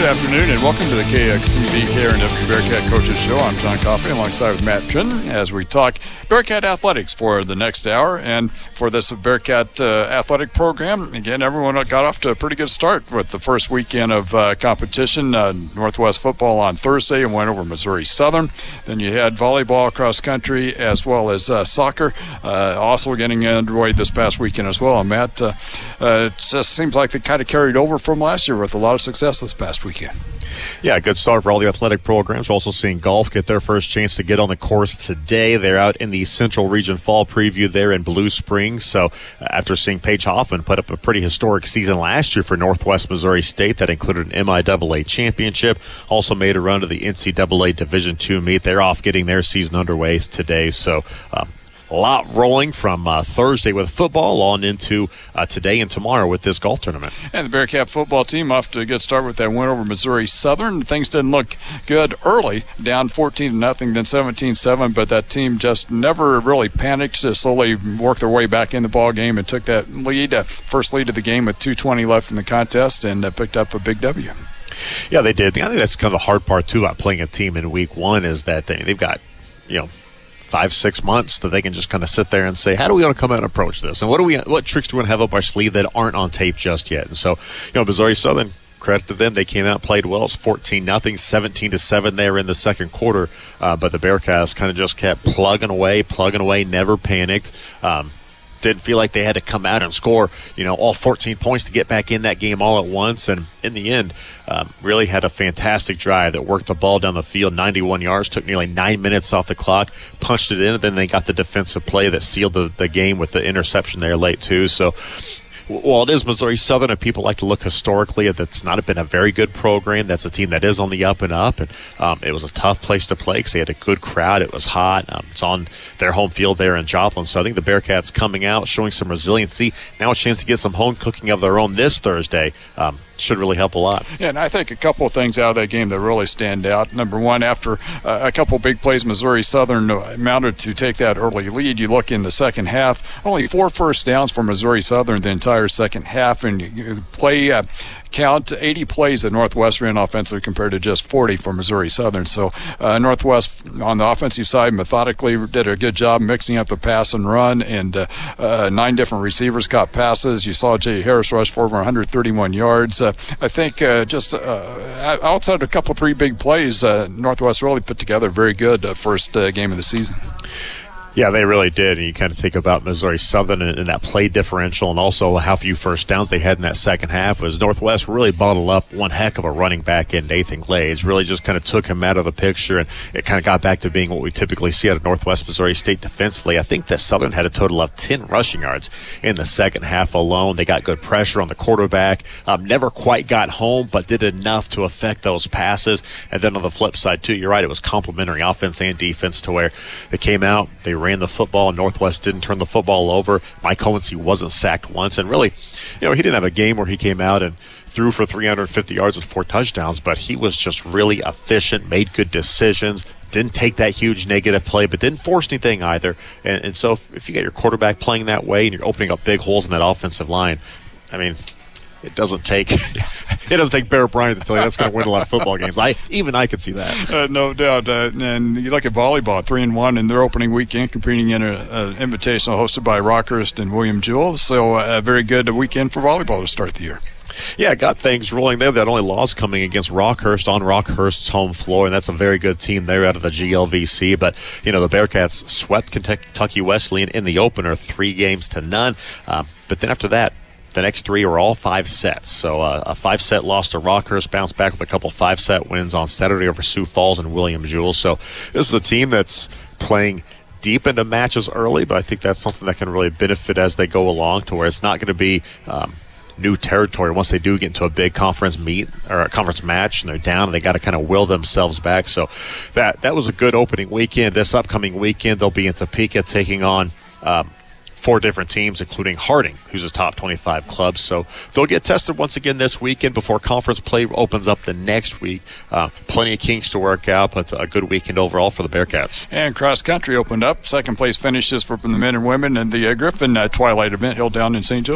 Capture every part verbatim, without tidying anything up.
afternoon and welcome to the K X C B K R N W Bearcat Coaches Show. I'm John Coffey alongside with Matt Trin as we talk Bearcat athletics for the next hour. And for this Bearcat uh, athletic program, again, everyone got off to a pretty good start with the first weekend of uh, competition. Uh, Northwest football on Thursday and went over Missouri Southern. Then you had volleyball, cross country, as well as uh, soccer, uh, also getting underway this past weekend as well. And Matt, uh, uh, it just seems like they kind of carried over from last year with a lot of success this past weekend. Yeah, good start for all the athletic programs. We're also seeing golf get their first chance to get on the course today. They're out in the Central Region Fall Preview there in Blue Springs. So uh, after seeing Paige Hoffman put up a pretty historic season last year for Northwest Missouri State that included an M I A A championship, also made a run to the N C double A Division two meet. They're off getting their season underway today. So um, a lot rolling from uh, Thursday with football on into uh, today and tomorrow with this golf tournament. And the Bearcat football team off to a good start with that win over Missouri Southern. Things didn't look good early, down fourteen to nothing, then seventeen seven, but that team just never really panicked, to slowly worked their way back in the ball game and took that lead, uh, first lead of the game with two twenty left in the contest, and uh, picked up a big W. Yeah, they did. I think that's kind of the hard part, too, about playing a team in week one is that they, they've got, you know, five, six months that they can just kind of sit there and say, how do we want to come out and approach this? And what do we, what tricks do we want to have up our sleeve that aren't on tape just yet? And so, you know, Missouri Southern, credit to them. They came out, played well. It's fourteen nothing, seventeen to seven there in the second quarter. Uh, but the Bearcats kind of just kept plugging away, plugging away, never panicked. Um, Didn't feel like they had to come out and score, you know, all fourteen points to get back in that game all at once. And in the end, um, really had a fantastic drive that worked the ball down the field, ninety-one yards, took nearly nine minutes off the clock, punched it in, and then they got the defensive play that sealed the, the game with the interception there late, too. So, while it is Missouri Southern and people like to look historically, that's not been a very good program. That's a team that is on the up and up. And um, it was a tough place to play because they had a good crowd. It was hot. Um, it's on their home field there in Joplin. So I think the Bearcats coming out, showing some resiliency. Now a chance to get some home cooking of their own this Thursday. Um, should really help a lot. Yeah, and I think a couple of things out of that game that really stand out. Number one, after uh, a couple of big plays, Missouri Southern mounted to take that early lead. You look in the second half, only four first downs for Missouri Southern the entire second half, and you play uh, count eighty plays that Northwest ran offensively compared to just forty for Missouri Southern. So uh, Northwest on the offensive side methodically did a good job mixing up the pass and run, and uh, uh, nine different receivers caught passes. You saw Jay Harris rush for over one hundred thirty-one yards. Uh, I think uh, just uh, outside a couple, three big plays, uh, Northwest really put together a very good uh, first uh, game of the season. Yeah, they really did. And you kind of think about Missouri Southern and, and that play differential, and also how few first downs they had in that second half. Was Northwest really bottled up one heck of a running back in Nathan Glaze. Really just kind of took him out of the picture, and it kind of got back to being what we typically see out of Northwest Missouri State defensively. I think that Southern had a total of ten rushing yards in the second half alone. They got good pressure on the quarterback. Um, never quite got home, but did enough to affect those passes. And then on the flip side, too, you're right, it was complementary offense and defense to where they came out, they ran ran the football. Northwest didn't turn the football over. Mike Hohensee wasn't sacked once. And really, you know, he didn't have a game where he came out and threw for three hundred fifty yards and four touchdowns, but he was just really efficient, made good decisions, didn't take that huge negative play, but didn't force anything either. And, and so if, if you get your quarterback playing that way and you're opening up big holes in that offensive line, I mean, it doesn't take it doesn't take Bear Bryant to tell you that's going to win a lot of football games. I even I could see that. Uh, no doubt. Uh, and you look at volleyball, three and one in their opening weekend, competing in an invitational hosted by Rockhurst and William Jewell. So uh, a very good weekend for volleyball to start the year. Yeah, got things rolling there. That only loss coming against Rockhurst on Rockhurst's home floor, and that's a very good team there out of the G L V C. But, you know, the Bearcats swept Kentucky Wesleyan in the opener, three games to none. Um, but then after that, the next three were all five sets. So uh, a five-set loss to Rockhurst, bounced back with a couple five-set wins on Saturday over Sioux Falls and William Jewell. So this is a team that's playing deep into matches early, but I think that's something that can really benefit as they go along, to where it's not going to be um, new territory once they do get into a big conference meet or a conference match and they're down and they got to kind of will themselves back. So that that was a good opening weekend. This upcoming weekend they'll be in Topeka taking on um, four different teams, including Harding, who's a top twenty-five club. So they'll get tested once again this weekend before conference play opens up the next week. Uh, plenty of kinks to work out, but a good weekend overall for the Bearcats. And cross country opened up. Second place finishes for the men and women in the uh, Griffin uh, Twilight event held down in Saint Joseph.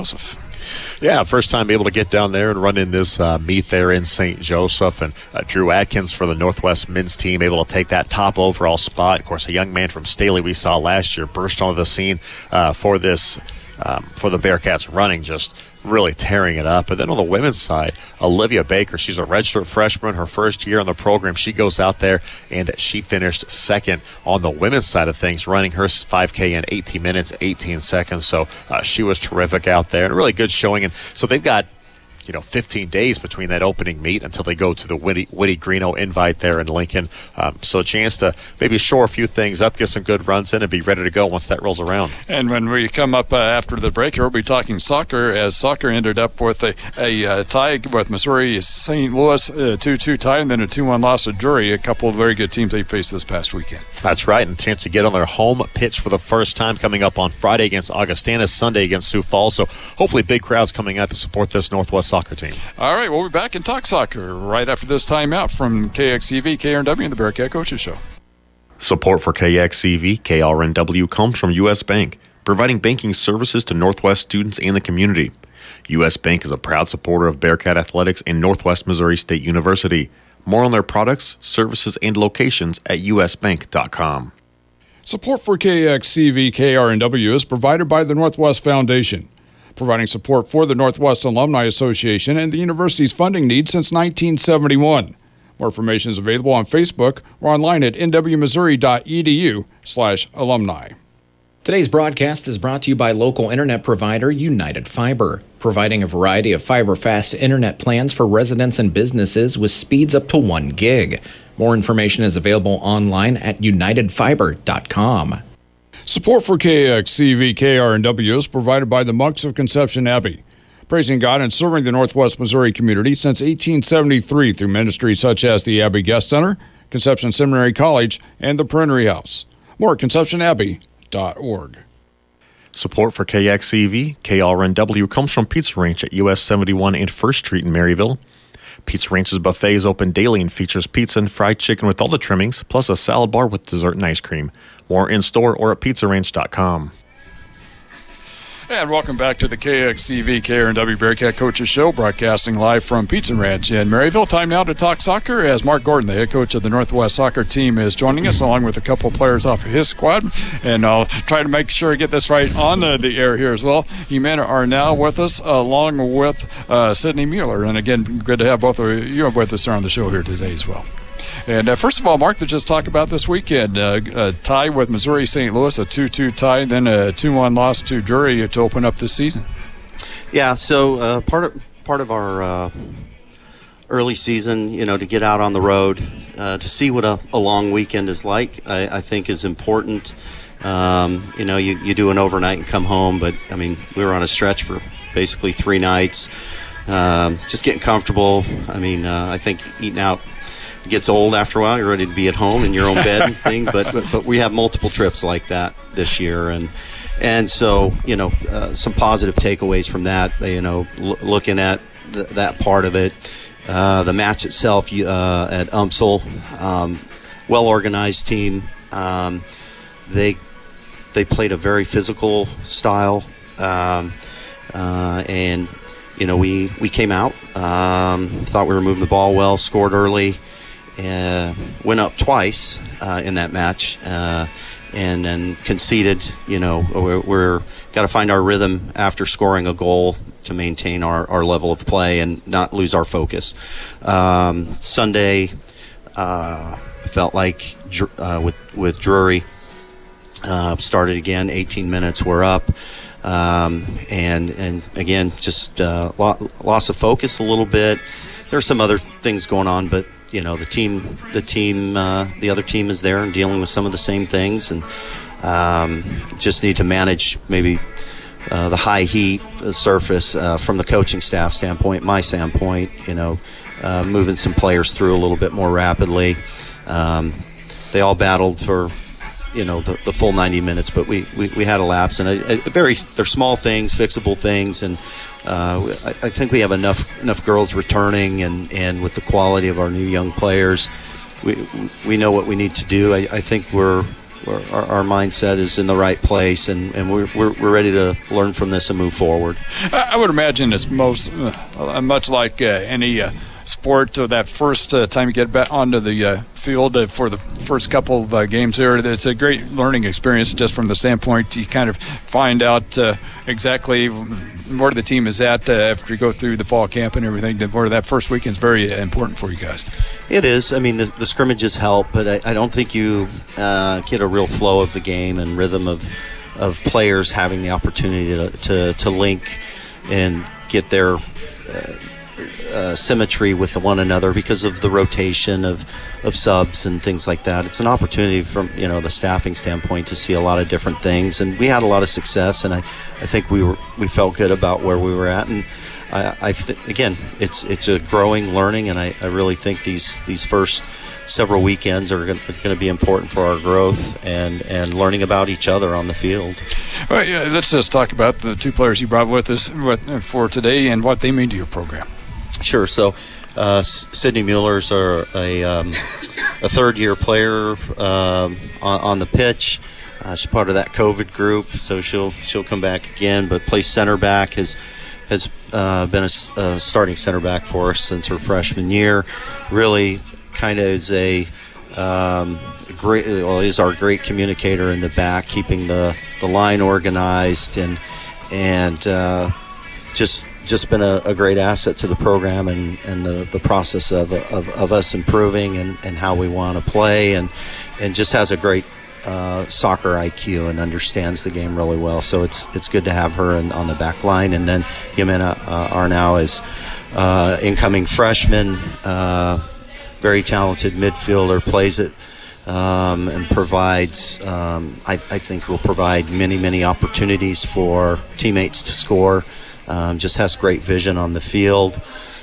Yeah, first time able to get down there and run in this uh, meet there in Saint Joseph. And uh, Drew Atkins for the Northwest men's team able to take that top overall spot. Of course, a young man from Staley we saw last year burst onto the scene uh, for this um, for the Bearcats running, just really tearing it up. And then on the women's side, Olivia Baker, she's a redshirt freshman, her first year in the program. She goes out there and she finished second on the women's side of things, running her five K in eighteen minutes, eighteen seconds. So uh, she was terrific out there and a really good showing. And so they've got, you know, fifteen days between that opening meet until they go to the Woody, Woody Greeno invite there in Lincoln. Um, so a chance to maybe shore a few things up, get some good runs in, and be ready to go once that rolls around. And when we come up uh, after the break here, we'll be talking soccer, as soccer ended up with a, a uh, tie with Missouri Saint Louis, a two two tie, and then a two one loss to Drury, a couple of very good teams they faced this past weekend. That's right, and a chance to get on their home pitch for the first time coming up on Friday against Augustana, Sunday against Sioux Falls. So hopefully big crowds coming out to support this Northwest soccer team. All right, we'll be back and talk soccer right after this timeout from K X E V, K R N W, and the Bearcat Coaches Show. Support for K X E V, K R N W comes from U S. Bank, providing banking services to Northwest students and the community. U S. Bank is a proud supporter of Bearcat Athletics and Northwest Missouri State University. More on their products, services, and locations at u s bank dot com. Support for K X E V, K R N W is provided by the Northwest Foundation, providing support for the Northwest Alumni Association and the university's funding needs since nineteen seventy-one. More information is available on Facebook or online at n w missouri dot e d u slash alumni. Today's broadcast is brought to you by local internet provider United Fiber, providing a variety of fiber-fast internet plans for residents and businesses with speeds up to one gig. More information is available online at united fiber dot com. Support for K X E V, K R N W is provided by the Monks of Conception Abbey, praising God and serving the Northwest Missouri community since eighteen seventy-three through ministries such as the Abbey Guest Center, Conception Seminary College, and the Prinnery House. More at conception abbey dot org. Support for K X E V, K R N W comes from Pizza Ranch at U S seventy-one and First Street in Maryville. Pizza Ranch's buffet is open daily and features pizza and fried chicken with all the trimmings, plus a salad bar with dessert and ice cream. More in-store or at pizza ranch dot com. And welcome back to the K X E V, K R N W Bearcat Coaches Show, broadcasting live from Pizza Ranch in Maryville. Time now to talk soccer, as Mark Gordon, the head coach of the Northwest soccer team, is joining us, along with a couple of players off of his squad. And I'll try to make sure I get this right on uh, the air here as well. Jimena are now with us, along with uh, Sydney Mueller. And again, good to have both of you with us on the show here today as well. And uh, first of all, Mark, to just talk about this weekend, uh, a tie with Missouri Saint Louis, a two two tie, then a two one loss to Drury to open up this season. Yeah, so uh, part of part of our uh, early season, you know, to get out on the road, uh, to see what a, a long weekend is like, I, I think is important. Um, you know, you, you do an overnight and come home, but, I mean, we were on a stretch for basically three nights, um, just getting comfortable. I mean, uh, I think eating out gets old after a while. You're ready to be at home in your own bed and thing, but, but but we have multiple trips like that this year, and and so you know uh, some positive takeaways from that. You know, l- looking at th- that part of it, uh, the match itself uh, at UMSL, um, well organized team. Um, they they played a very physical style, um, uh, and you know we we came out, um, thought we were moving the ball well, scored early. Uh, went up twice uh, in that match, uh, and then conceded. You know, we're, we're got to find our rhythm after scoring a goal to maintain our, our level of play and not lose our focus. Um, Sunday, uh, I felt like uh, with with Drury uh, started again. eighteen minutes, we're up, um, and and again just uh, lo- loss of focus a little bit. There's some other things going on, but. You know, the team, the team, uh, the other team is there and dealing with some of the same things, and um, just need to manage maybe uh, the high heat, the surface uh, from the coaching staff standpoint, my standpoint. You know, uh, moving some players through a little bit more rapidly. Um, they all battled for, you know, the, the full ninety minutes, but we, we, we had a lapse, and a, a very they're small things, fixable things, and. Uh, I, I think we have enough enough girls returning, and, and with the quality of our new young players, we we know what we need to do. I, I think we're we're our, our mindset is in the right place, and, and we're, we're we're ready to learn from this and move forward. I would imagine it's most uh, much like uh, any uh, sport. Uh, that first uh, time you get back onto the uh, field uh, for the first couple of uh, games there, it's a great learning experience just from the standpoint you kind of find out uh, exactly where the team is at uh, after you go through the fall camp and everything. Where that first weekend is very important for you guys. It is. I mean, the, the scrimmages help, but I, I don't think you uh, get a real flow of the game and rhythm of of players having the opportunity to to, to link and get their uh, uh, symmetry with one another because of the rotation of, of subs and things like that. It's an opportunity from, you know, the staffing standpoint to see a lot of different things, and we had a lot of success, and I, I think we were we felt good about where we were at, and I, I th- again, it's it's a growing learning, and I, I really think these these first several weekends are going to be important for our growth and, and learning about each other on the field. Well, yeah, let's just talk about the two players you brought with us with, for today and what they mean to your program. Sure. So, uh, Sydney Mueller's are a um, a third year player um, on, on the pitch. Uh, she's part of that COVID group, so she'll she'll come back again, but plays center back. Has has uh, been a, a starting center back for us since her freshman year. Really, kind of is a um, great, well, is our great communicator in the back, keeping the, the line organized, and and uh, just just been a, a great asset to the program and, and the, the process of, of of us improving and, and how we want to play, and and just has a great uh, soccer I Q and understands the game really well. So it's it's good to have her in, on the back line. And then Jimena uh, Arnau is uh, incoming freshman. Uh, very talented midfielder, plays it um, and provides, um, I, I think will provide many, many opportunities for teammates to score. Um, just has great vision on the field,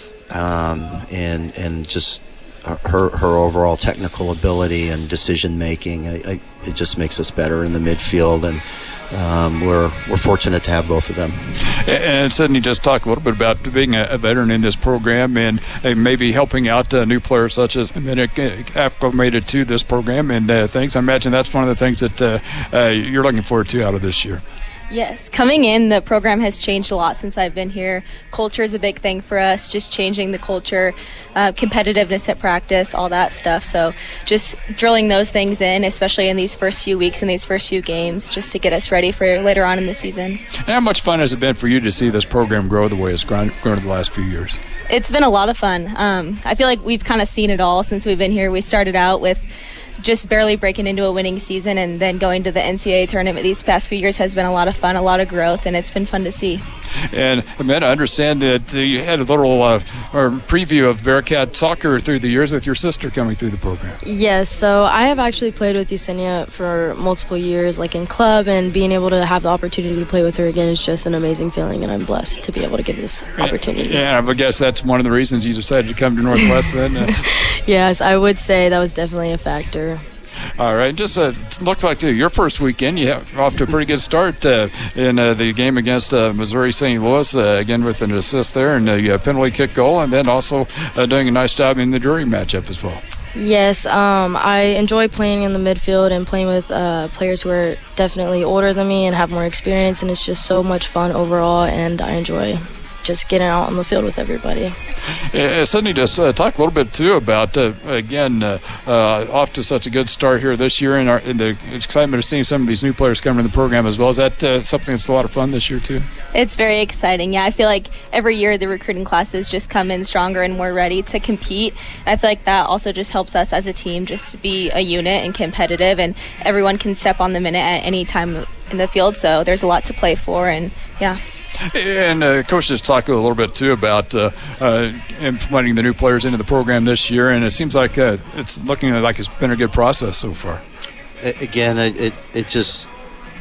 um, and and just her her overall technical ability and decision making. I, I, it just makes us better in the midfield, and Um, we're we're fortunate to have both of them. And Sydney, just talk a little bit about being a, a veteran in this program and uh, maybe helping out uh, new players such as Minik acclimated to this program and uh, things. I imagine that's one of the things that uh, uh, you're looking forward to out of this year. Yes, coming in, the program has changed a lot since I've been here. Culture is a big thing for us, just changing the culture, uh, competitiveness at practice, all that stuff. So just drilling those things in, especially in these first few weeks and these first few games, just to get us ready for later on in the season. How much fun has it been for you to see this program grow the way it's grown, grown in the last few years? It's been a lot of fun. Um, I feel like we've kind of seen it all since we've been here. We started out with just barely breaking into a winning season, and then going to the N C double A tournament these past few years has been a lot of fun, a lot of growth, and it's been fun to see. And Amanda, I understand that you had a little uh, or preview of Bearcat soccer through the years with your sister coming through the program. Yes, so I have actually played with Yesenia for multiple years, like in club, and being able to have the opportunity to play with her again is just an amazing feeling, and I'm blessed to be able to get this opportunity. Yeah, I guess that's one of the reasons you decided to come to Northwest then. Uh, yes, I would say that was definitely a factor. All right, just uh, looks like too, your first weekend, you have off to a pretty good start uh, in uh, the game against uh, Missouri Saint Louis, uh, again with an assist there and a uh, penalty kick goal, and then also uh, doing a nice job in the Drury matchup as well. Yes, um, I enjoy playing in the midfield and playing with uh, players who are definitely older than me and have more experience, and it's just so much fun overall, and I enjoy just getting out on the field with everybody. Uh, Sydney, just uh, talk a little bit too about uh, again uh, uh, off to such a good start here this year, and, our, and the excitement of seeing some of these new players come in the program as well. Is that uh, something that's a lot of fun this year too? It's very exciting. Yeah, I feel like every year the recruiting classes just come in stronger and more ready to compete. I feel like that also just helps us as a team just to be a unit and competitive, and everyone can step on the minute at any time in the field. So there's a lot to play for, and yeah. And uh, Coach just talked a little bit too about uh, uh, implementing the new players into the program this year, and it seems like uh, it's looking like it's been a good process so far. Again, it it just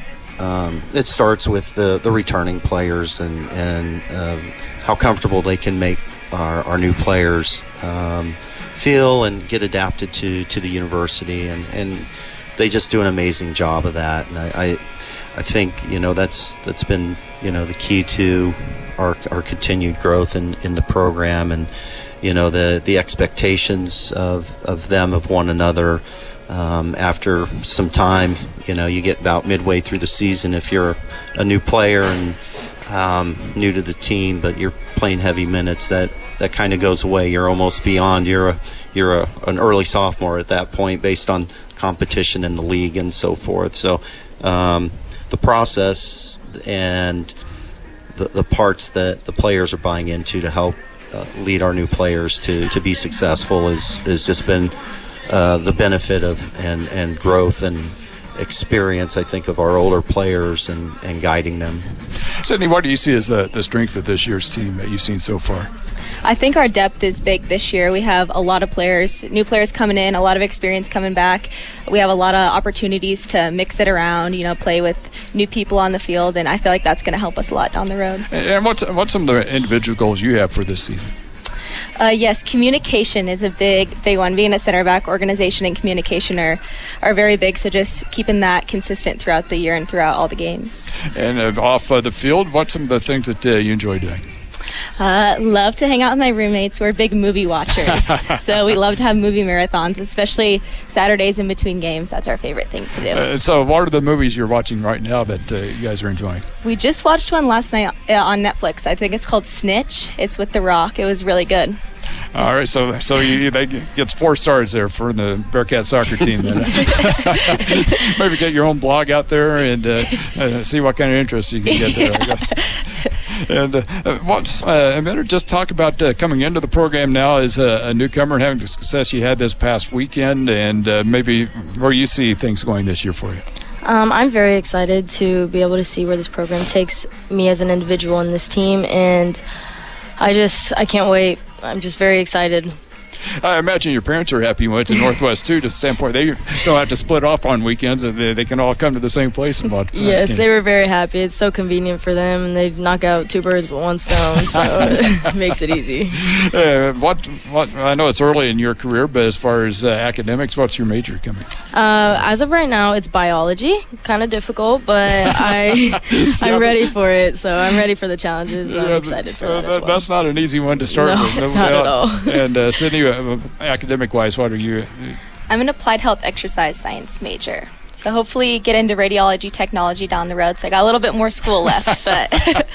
um, it starts with the, the returning players and and um, how comfortable they can make our, our new players um, feel and get adapted to, to the university, and, and they just do an amazing job of that. And I, I I think you know that's that's been you know the key to our, our continued growth in, in the program, and you know the the expectations of, of them of one another. Um, after some time, you know, you get about midway through the season if you're a new player and um, new to the team, but you're playing heavy minutes, that, that kind of goes away. You're almost beyond. You're a, you're a, an early sophomore at that point based on competition in the league and so forth. So um, the process and the, the parts that the players are buying into to help uh, lead our new players to, to be successful is has just been Uh, the benefit of and, and growth and experience, I think, of our older players and, and guiding them. Sydney, what do you see as the, the strength of this year's team that you've seen so far? I think our depth is big this year. We have a lot of players, new players coming in, a lot of experience coming back. We have a lot of opportunities to mix it around, you know, play with new people on the field, and I feel like that's going to help us a lot down the road. And what's, what's some of the individual goals you have for this season? Uh, yes, communication is a big, big one. Being a center back, organization and communication are, are very big, so just keeping that consistent throughout the year and throughout all the games. And uh, off uh, the field, what's some of the things that uh, you enjoy doing? Uh, love to hang out with my roommates. We're big movie watchers, so we love to have movie marathons, especially Saturdays in between games. That's our favorite thing to do. Uh, so what are the movies you're watching right now that uh, you guys are enjoying? We just watched one last night uh, on Netflix. I think it's called Snitch. It's with The Rock. It was really good. All right, so so you, they gets four stars there for the Bearcat soccer team. Then maybe get your own blog out there and uh, uh, see what kind of interest you can get there. And uh, what uh, a minute, just talk about uh, coming into the program now as a, a newcomer and having the success you had this past weekend, and uh, maybe where you see things going this year for you. Um, I'm very excited to be able to see where this program takes me as an individual in this team, and I just I can't wait. I'm just very excited. I imagine your parents are happy you went to Northwest too, to the standpoint they don't have to split off on weekends, and they, they can all come to the same place and watch. Yes, they were very happy. It's so convenient for them, and they knock out two birds with one stone, so it makes it easy. Uh, what what I know it's early in your career, but as far as uh, academics, what's your major coming? Uh, as of right now, it's biology. Kind of difficult, but I I'm yeah, ready for it. So I'm ready for the challenges. I'm yeah, excited for uh, that as well. That's not an easy one to start no, with. No, not at all. And uh, Sydney, uh, academic-wise, what are you? I'm an applied health exercise science major. So hopefully get into radiology technology down the road. So I got a little bit more school left, but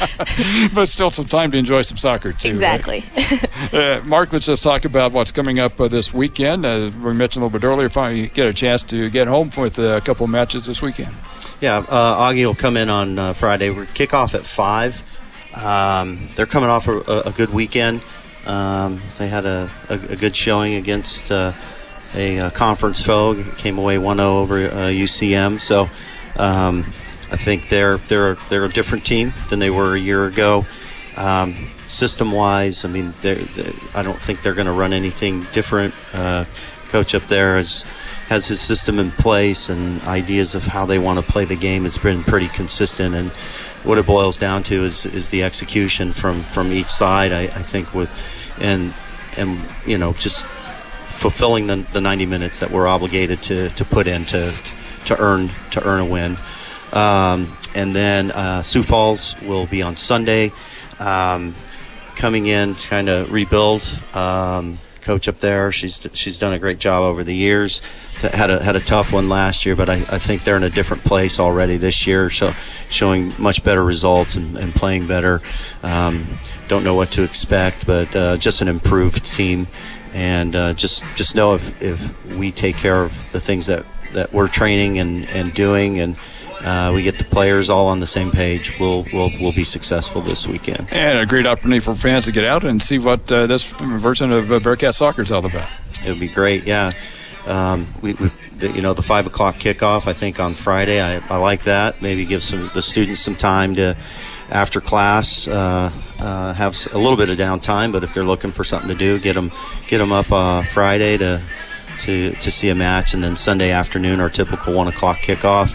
but still some time to enjoy some soccer too. Exactly. Right? uh, Mark, let's just talk about what's coming up uh, this weekend. Uh, we mentioned a little bit earlier, finally get a chance to get home with uh, a couple of matches this weekend. Yeah, uh, Augie will come in on uh, Friday. We kick off at five. Um, they're coming off a, a good weekend. Um, they had a, a, a good showing against uh, a, a conference foe. Came away one oh over uh, U C M. So um, I think they're they're they're a different team than they were a year ago. Um, system-wise, I mean, they're, they're, I don't think they're going to run anything different. Uh, coach up there has has his system in place and ideas of how they want to play the game. It's been pretty consistent, and what it boils down to is is the execution from, from each side. I, I think with and and you know just fulfilling the, the ninety minutes that we're obligated to, to put in to to earn to earn a win. Um, and then uh, Sioux Falls will be on Sunday, um, coming in to kind of rebuild. Um, coach up there, she's she's done a great job over the years. Had a had a tough one last year, but I, I think they're in a different place already this year, so showing much better results and, and playing better. Um, don't know what to expect, but uh, just an improved team, and uh, just just know if, if we take care of the things that, that we're training and, and doing, and uh, we get the players all on the same page, we'll we'll we'll be successful this weekend. And a great opportunity for fans to get out and see what uh, this version of uh, Bearcat soccer is all about. It would be great, yeah. Um, we, we the, you know, the five o'clock kickoff, I think on Friday, I, I like that. Maybe give some the students some time to, after class, uh, uh, have a little bit of downtime. But if they're looking for something to do, get them get them up uh, Friday to to to see a match, and then Sunday afternoon, our typical one o'clock kickoff.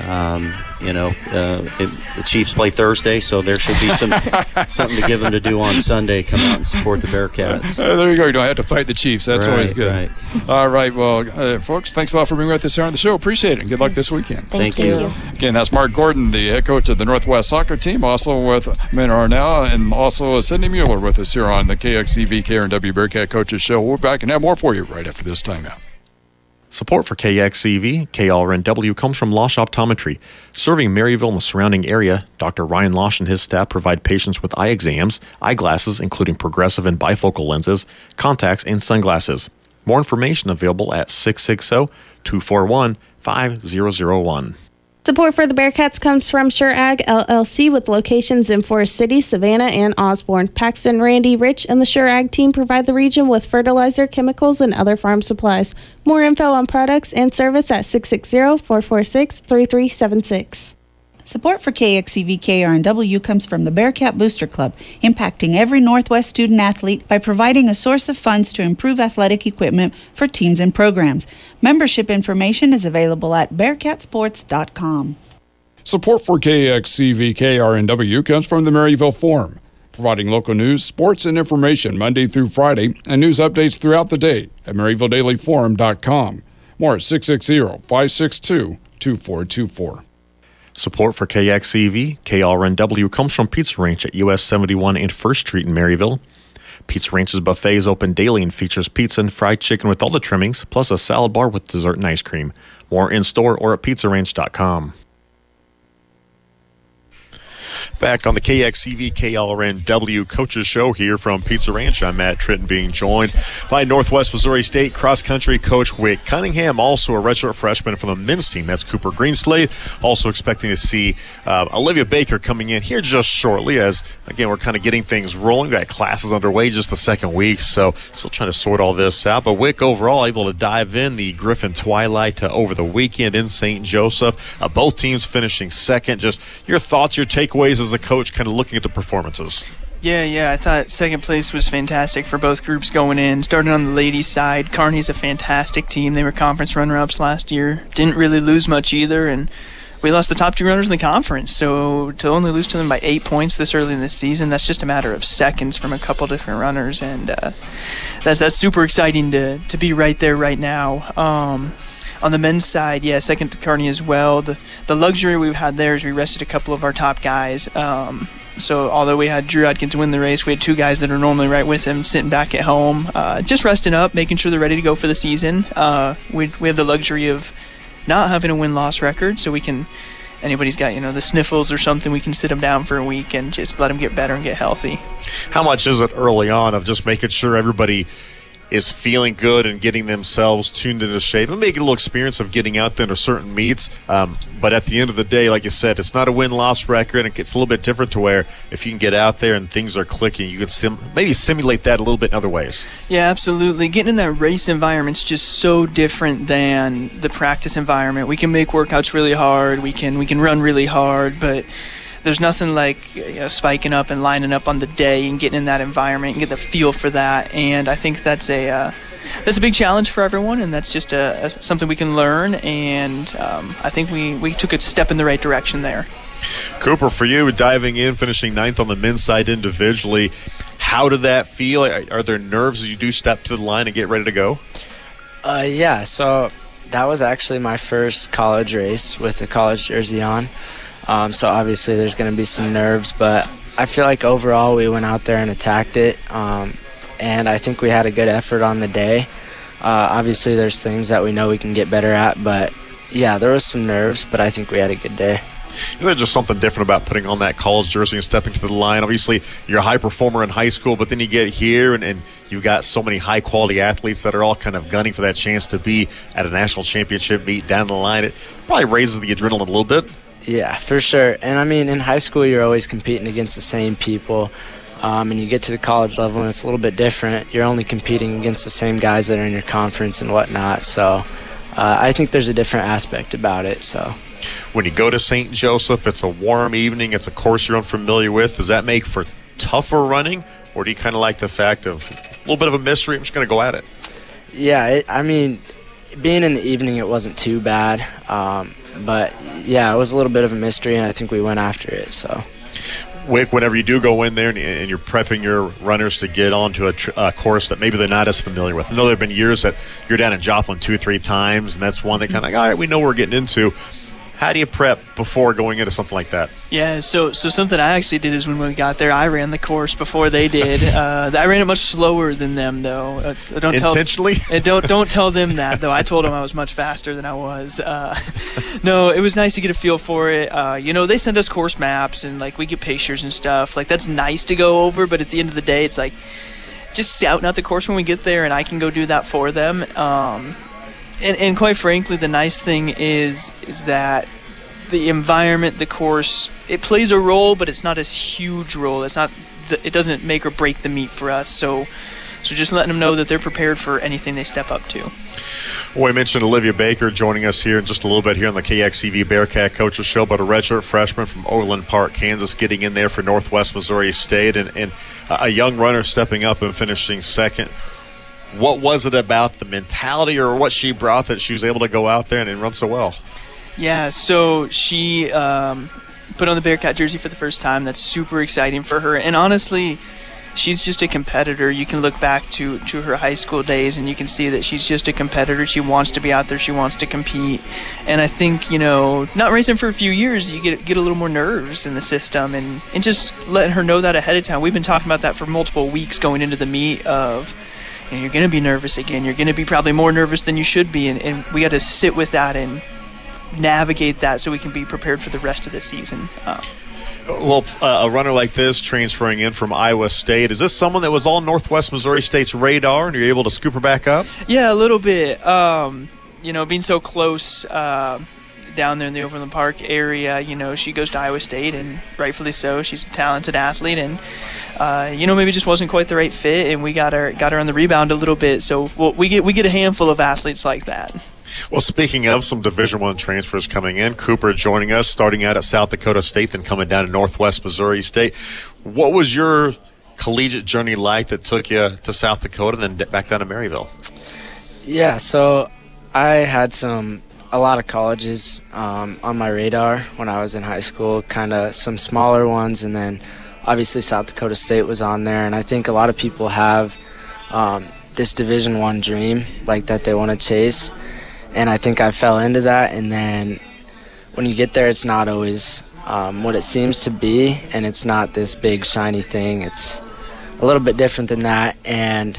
Um, you know, uh, it, the Chiefs play Thursday, so there should be some something to give them to do on Sunday. Come out and support the Bearcats. Uh, there you go. You don't have to fight the Chiefs. That's right, always good. Right. All right. Well, uh, folks, thanks a lot for being with us here on the show. Appreciate it. And good luck this weekend. Thank, Thank you. you. Again, that's Mark Gordon, the head coach of the Northwest soccer team, also with Minna Arnell, and also Sydney Mueller with us here on the K X C V K R N W Bearcat Coaches Show. We'll be back and have more for you right after this timeout. Support for K X C V, K R N W comes from Losh Optometry. Serving Maryville and the surrounding area, Doctor Ryan Losh and his staff provide patients with eye exams, eyeglasses, including progressive and bifocal lenses, contacts, and sunglasses. More information available at six six zero, two four one, five zero zero one. Support for the Bearcats comes from Sure Ag L L C with locations in Forest City, Savannah, and Osborne. Paxton, Randy, Rich, and the Sure Ag team provide the region with fertilizer, chemicals, and other farm supplies. More info on products and service at six six zero, four four six, three three seven six. Support for K X C V K R N W comes from the Bearcat Booster Club, impacting every Northwest student athlete by providing a source of funds to improve athletic equipment for teams and programs. Membership information is available at bearcat sports dot com. Support for K X C V K R N W comes from the Maryville Forum, providing local news, sports, and information Monday through Friday, and news updates throughout the day at maryville daily forum dot com. More at six six zero, five six two, two four two four. Support for K X C V, K R N W comes from Pizza Ranch at U S seventy-one and first Street in Maryville. Pizza Ranch's buffet is open daily and features pizza and fried chicken with all the trimmings, plus a salad bar with dessert and ice cream. More in-store or at pizza ranch dot com. Back on the K X C V K R N W Coaches Show here from Pizza Ranch. I'm Matt Tritton, being joined by Northwest Missouri State cross-country coach Wick Cunningham, also a redshirt freshman from the men's team. That's Cooper Greenslade. Also expecting to see uh, Olivia Baker coming in here just shortly as, again, we're kind of getting things rolling. We've got classes underway just the second week, so still trying to sort all this out. But Wick, overall, able to dive in the Griffin Twilight uh, over the weekend in Saint Joseph. Uh, both teams finishing second. Just your thoughts, your takeaways as a coach, kind of looking at the performances. Yeah, yeah, I thought second place was fantastic for both groups going in. Starting on the ladies' side, Kearney's a fantastic team. They were conference runner-ups last year. Didn't really lose much either, and we lost the top two runners in the conference. So to only lose to them by eight points this early in the season, that's just a matter of seconds from a couple different runners, and uh, that's that's super exciting to to be right there right now. Um, On the men's side, yeah, second to Kearney as well. The the luxury we've had there is we rested a couple of our top guys. Um, so although we had Drew Adkins win the race, we had two guys that are normally right with him sitting back at home, uh, just resting up, making sure they're ready to go for the season. Uh, we we have the luxury of not having a win-loss record, so we can, anybody's got, you know, the sniffles or something, we can sit them down for a week and just let them get better and get healthy. How much is it early on of just making sure everybody is feeling good and getting themselves tuned into shape and making a little experience of getting out there to certain meets? Um, but at the end of the day, like you said, it's not a win-loss record. It gets a little bit different to where if you can get out there and things are clicking, you can sim- maybe simulate that a little bit in other ways. Yeah, absolutely. Getting in that race environment's just so different than the practice environment. We can make workouts really hard. We can we can run really hard, but there's nothing like, you know, spiking up and lining up on the day and getting in that environment and get the feel for that. And I think that's a uh, that's a big challenge for everyone, and that's just a, a, something we can learn. And um, I think we, we took a step in the right direction there. Cooper, for you, diving in, finishing ninth on the men's side individually, how did that feel? Are, are there nerves as you do step to the line and get ready to go? Uh, yeah, so that was actually my first college race with the college jersey on. Um, so obviously there's going to be some nerves, but I feel like overall we went out there and attacked it, um, and I think we had a good effort on the day. Uh, obviously there's things that we know we can get better at, but yeah, there was some nerves, but I think we had a good day. Isn't there just something different about putting on that college jersey and stepping to the line? Obviously, you're a high performer in high school, but then you get here and, and you've got so many high-quality athletes that are all kind of gunning for that chance to be at a national championship meet down the line. It probably raises the adrenaline a little bit. Yeah, for sure. And, I mean, in high school you're always competing against the same people, um, and you get to the college level and it's a little bit different. You're only competing against the same guys that are in your conference and whatnot. So uh, I think there's a different aspect about it. So when you go to Saint Joseph, it's a warm evening. It's a course you're unfamiliar with. Does that make for tougher running, or do you kind of like the fact of a little bit of a mystery? I'm just going to go at it. Yeah, it, I mean, being in the evening, it wasn't too bad. Um, but yeah, it was a little bit of a mystery, and I think we went after it. So. Wick, whenever you do go in there and, and you're prepping your runners to get onto a tr- uh, course that maybe they're not as familiar with. I know there have been years that you're down in Joplin two or three times, and that's one that kind of like, all right, we know what we're getting into. How do you prep before going into something like that? Yeah, so so something I actually did is when we got there, I ran the course before they did. uh, I ran it much slower than them, though. Uh, don't Intentionally? Tell, don't don't tell them that, though. I told them I was much faster than I was. Uh, no, it was nice to get a feel for it. Uh, you know, they send us course maps, and like we get pictures and stuff. Like that's nice to go over, but at the end of the day, it's like just scouting out the course when we get there, and I can go do that for them. Um, And, and quite frankly, the nice thing is is that the environment, the course, it plays a role, but it's not a huge role. It's not, the, it doesn't make or break the meet for us. So, so just letting them know that they're prepared for anything they step up to. Well, we mentioned Olivia Baker joining us here in just a little bit here on the K X C V Bearcat Coaches Show, but a redshirt freshman from Overland Park, Kansas, getting in there for Northwest Missouri State, and, and a young runner stepping up and finishing second. What was it about the mentality or what she brought that she was able to go out there and, and run so well? Yeah, so she um, put on the Bearcat jersey for the first time. That's super exciting for her. And honestly, she's just a competitor. You can look back to, to her high school days and you can see that she's just a competitor. She wants to be out there. She wants to compete. And I think, you know, not racing for a few years, you get get a little more nerves in the system. And, and just letting her know that ahead of time. We've been talking about that for multiple weeks going into the meet of, you know, you're going to be nervous again. You're going to be probably more nervous than you should be. And, and we got to sit with that and navigate that so we can be prepared for the rest of the season. Um, Well, uh, a runner like this transferring in from Iowa State, is this someone that was on Northwest Missouri State's radar and you're able to scoop her back up? Yeah, a little bit. Um, you know, being so close uh, down there in the Overland Park area, you know, she goes to Iowa State, and rightfully so. She's a talented athlete, and uh, you know, maybe just wasn't quite the right fit, and we got her got her on the rebound a little bit. So well, we get we get a handful of athletes like that. Well, speaking of some Division One transfers coming in, Cooper joining us, starting out at South Dakota State, then coming down to Northwest Missouri State. What was your collegiate journey like that took you to South Dakota and then back down to Maryville? Yeah, so I had some a lot of colleges um, on my radar when I was in high school, kind of some smaller ones, and then obviously South Dakota State was on there. And I think a lot of people have um, this Division One dream, like that they want to chase. And I think I fell into that, and then when you get there, it's not always um, what it seems to be, and it's not this big, shiny thing. It's a little bit different than that, and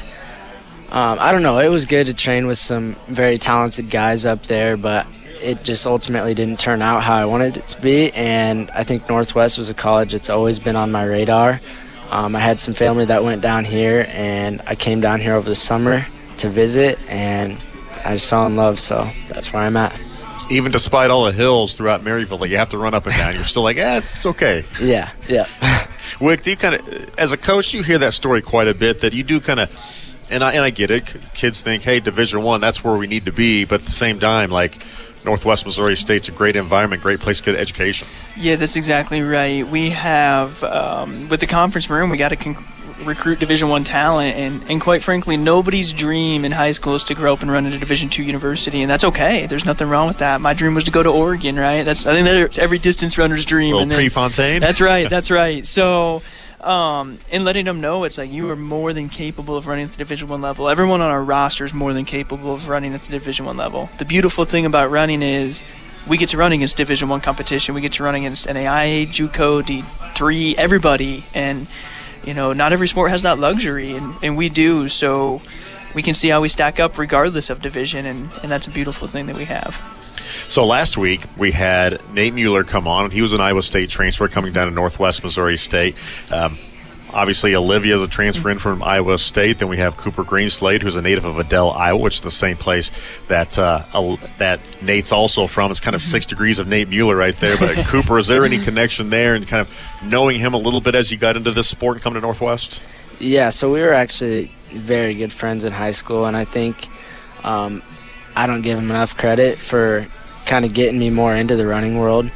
um, I don't know. It was good to train with some very talented guys up there, but it just ultimately didn't turn out how I wanted it to be, and I think Northwest was a college that's always been on my radar. Um, I had some family that went down here, and I came down here over the summer to visit, and I just fell in love, so that's where I'm at. Even despite all the hills throughout Maryville that you have to run up and down, you're still like, eh, it's okay. Yeah, yeah. Wick, do you kind of, as a coach, you hear that story quite a bit, that you do kind of, and I, and I get it, kids think, hey, Division One, that's where we need to be, but at the same time, like, Northwest Missouri State's a great environment, great place to get education. Yeah, that's exactly right. We have, um, with the conference room, we got to con- recruit Division One talent, and, and quite frankly, nobody's dream in high school is to grow up and run at a Division Two university, and that's okay. There's nothing wrong with that. My dream was to go to Oregon, right? That's I think that's every distance runner's dream. Little and then, Prefontaine. That's right. That's right. So, um, and letting them know it's like you are more than capable of running at the Division One level. Everyone on our roster is more than capable of running at the Division One level. The beautiful thing about running is we get to run against Division One competition. We get to run against N A I A, JUCO, D three, everybody, and you know, not every sport has that luxury, and, and we do, so we can see how we stack up regardless of division, and, and that's a beautiful thing that we have. So last week we had Nate Mueller come on, and he was an Iowa State transfer coming down to Northwest Missouri State. Um, obviously, Olivia is a transfer in from Iowa State. Then we have Cooper Greenslade, who's a native of Adel, Iowa, which is the same place that uh, that Nate's also from. It's kind of six degrees of Nate Mueller right there. But Cooper, is there any connection there, and kind of knowing him a little bit as you got into this sport and come to Northwest? Yeah, so we were actually very good friends in high school, and I think um, I don't give him enough credit for kind of getting me more into the running world.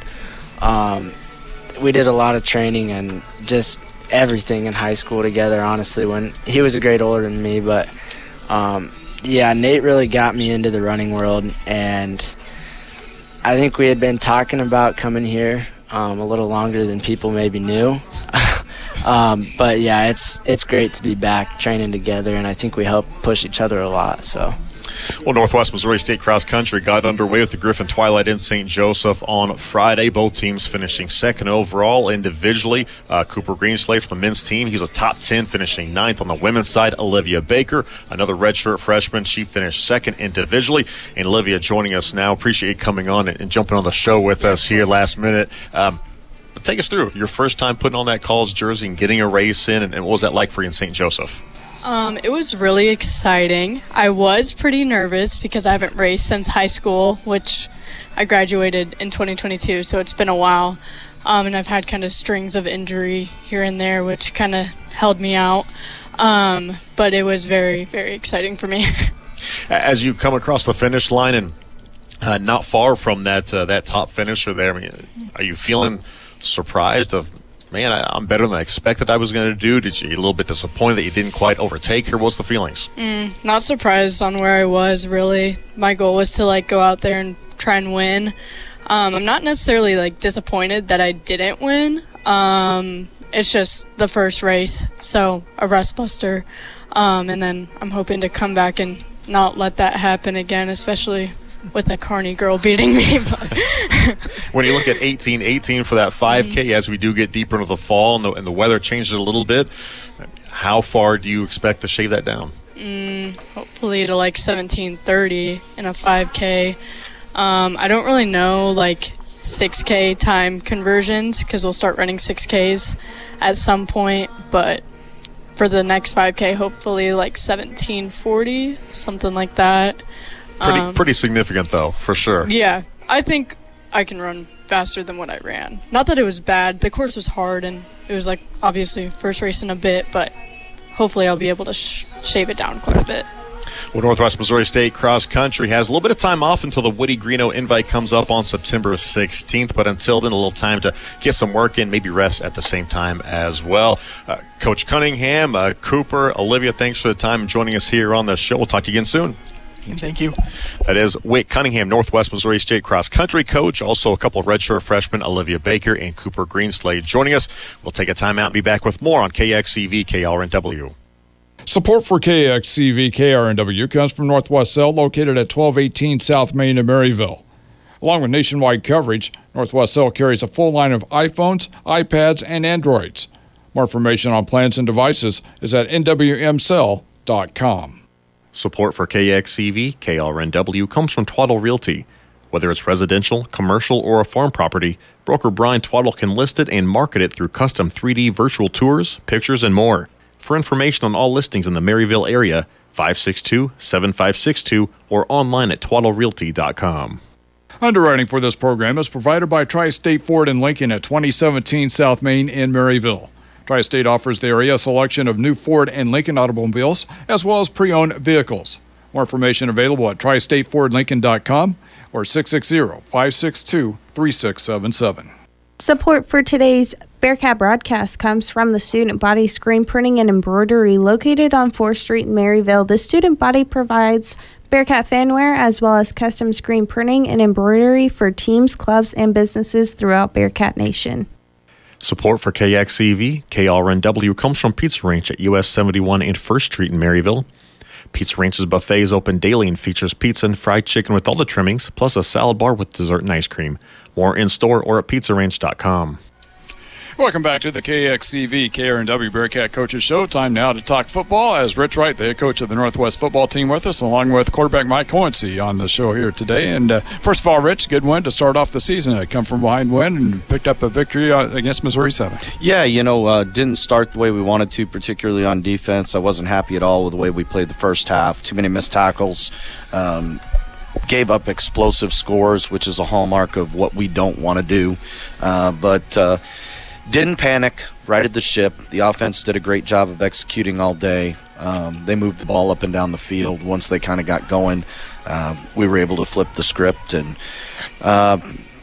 Um, we did a lot of training and just everything in high school together, honestly, when he was a grade older than me. But um, yeah, Nate really got me into the running world, and I think we had been talking about coming here um, a little longer than people maybe knew. um, but yeah, it's it's great to be back training together, and I think we help push each other a lot. So. Well, Northwest Missouri State Cross Country got underway with the Griffin Twilight in Saint Joseph on Friday. Both teams finishing second overall individually. Uh, Cooper Greenslade for the men's team, he was a top ten, finishing ninth. On the women's side, Olivia Baker, another redshirt freshman, she finished second individually. And Olivia joining us now. Appreciate you coming on and, and jumping on the show with us here last minute. Um, take us through your first time putting on that college jersey and getting a race in, and, and what was that like for you in Saint Joseph? Um, it was really exciting. I was pretty nervous because I haven't raced since high school, which I graduated in twenty twenty-two, so it's been a while. Um, and I've had kind of strings of injury here and there, which kind of held me out. Um, but it was very, very exciting for me. As you come across the finish line and uh, not far from that uh, that top finisher there, I mean, are you feeling surprised of, man, I, I'm better than I expected I was going to do? Did you get a little bit disappointed that you didn't quite overtake her? What's the feelings? Mm, not surprised on where I was, really. My goal was to, like, go out there and try and win. Um, I'm not necessarily, like, disappointed that I didn't win. Um, it's just the first race, so a rust buster. Um, and then I'm hoping to come back and not let that happen again, especially with a Kearney girl beating me. When you look at eighteen eighteen for that five K, mm-hmm. as we do get deeper into the fall and the, and the weather changes a little bit, how far do you expect to shave that down? Mm, hopefully to like seventeen thirty in a five K. Um, I don't really know like six K time conversions because we'll start running six Ks at some point, but for the next five K, hopefully like seventeen forty, something like that. Pretty, um, pretty significant, though, for sure. Yeah, I think I can run faster than what I ran. Not that it was bad. The course was hard, and it was, like, obviously first race in a bit, but hopefully I'll be able to sh- shave it down quite a bit. Well, Northwest Missouri State Cross Country has a little bit of time off until the Woody Greeno invite comes up on September sixteenth, but until then, a little time to get some work in, maybe rest at the same time as well. Uh, Coach Cunningham, uh, Cooper, Olivia, thanks for the time joining us here on the show. We'll talk to you again soon. Thank you. That is Wick Cunningham, Northwest Missouri State Cross Country coach. Also a couple of redshirt freshmen, Olivia Baker and Cooper Greenslade, joining us. We'll take a timeout and be back with more on K X C V K R N W. Support for K X C V K R N W comes from Northwest Cell, located at twelve eighteen South Main in Maryville. Along with nationwide coverage, Northwest Cell carries a full line of iPhones, iPads, and Androids. More information on plans and devices is at N W M cell dot com. Support for K X C V K R N W comes from Twaddle Realty. Whether it's residential, commercial, or a farm property, broker Brian Twaddle can list it and market it through custom three D virtual tours, pictures, and more. For information on all listings in the Maryville area, five six two, seven five six two or online at twaddle realty dot com. Underwriting for this program is provided by Tri-State Ford in Lincoln at twenty seventeen South Main in Maryville. Tri-State offers the area a selection of new Ford and Lincoln automobiles, as well as pre-owned vehicles. More information available at tri state ford lincoln dot com or six six zero, five six two, three six seven seven. Support for today's Bearcat broadcast comes from the Student Body Screen Printing and Embroidery located on fourth Street in Maryville. The Student Body provides Bearcat fanwear as well as custom screen printing and embroidery for teams, clubs, and businesses throughout Bearcat Nation. Support for K X C V K R N W comes from Pizza Ranch at U S seventy-one and first Street in Maryville. Pizza Ranch's buffet is open daily and features pizza and fried chicken with all the trimmings, plus a salad bar with dessert and ice cream. More in-store or at pizza ranch dot com. Welcome back to the K X C V K R N W Bearcat Coaches Show. Time now to talk football as Rich Wright, the head coach of the Northwest football team, with us, along with quarterback Mike Coency on the show here today. And uh, first of all, Rich, good win to start off the season. I come from behind win and picked up a victory uh, against Missouri Southern. Yeah, you know, uh, didn't start the way we wanted to, particularly on defense. I wasn't happy at all with the way we played the first half. Too many missed tackles. Um, gave up explosive scores, which is a hallmark of what we don't want to do. Uh, but uh, didn't panic, righted the ship. The offense did a great job of executing all day. Um, they moved the ball up and down the field. Once they kind of got going, uh, we were able to flip the script and uh,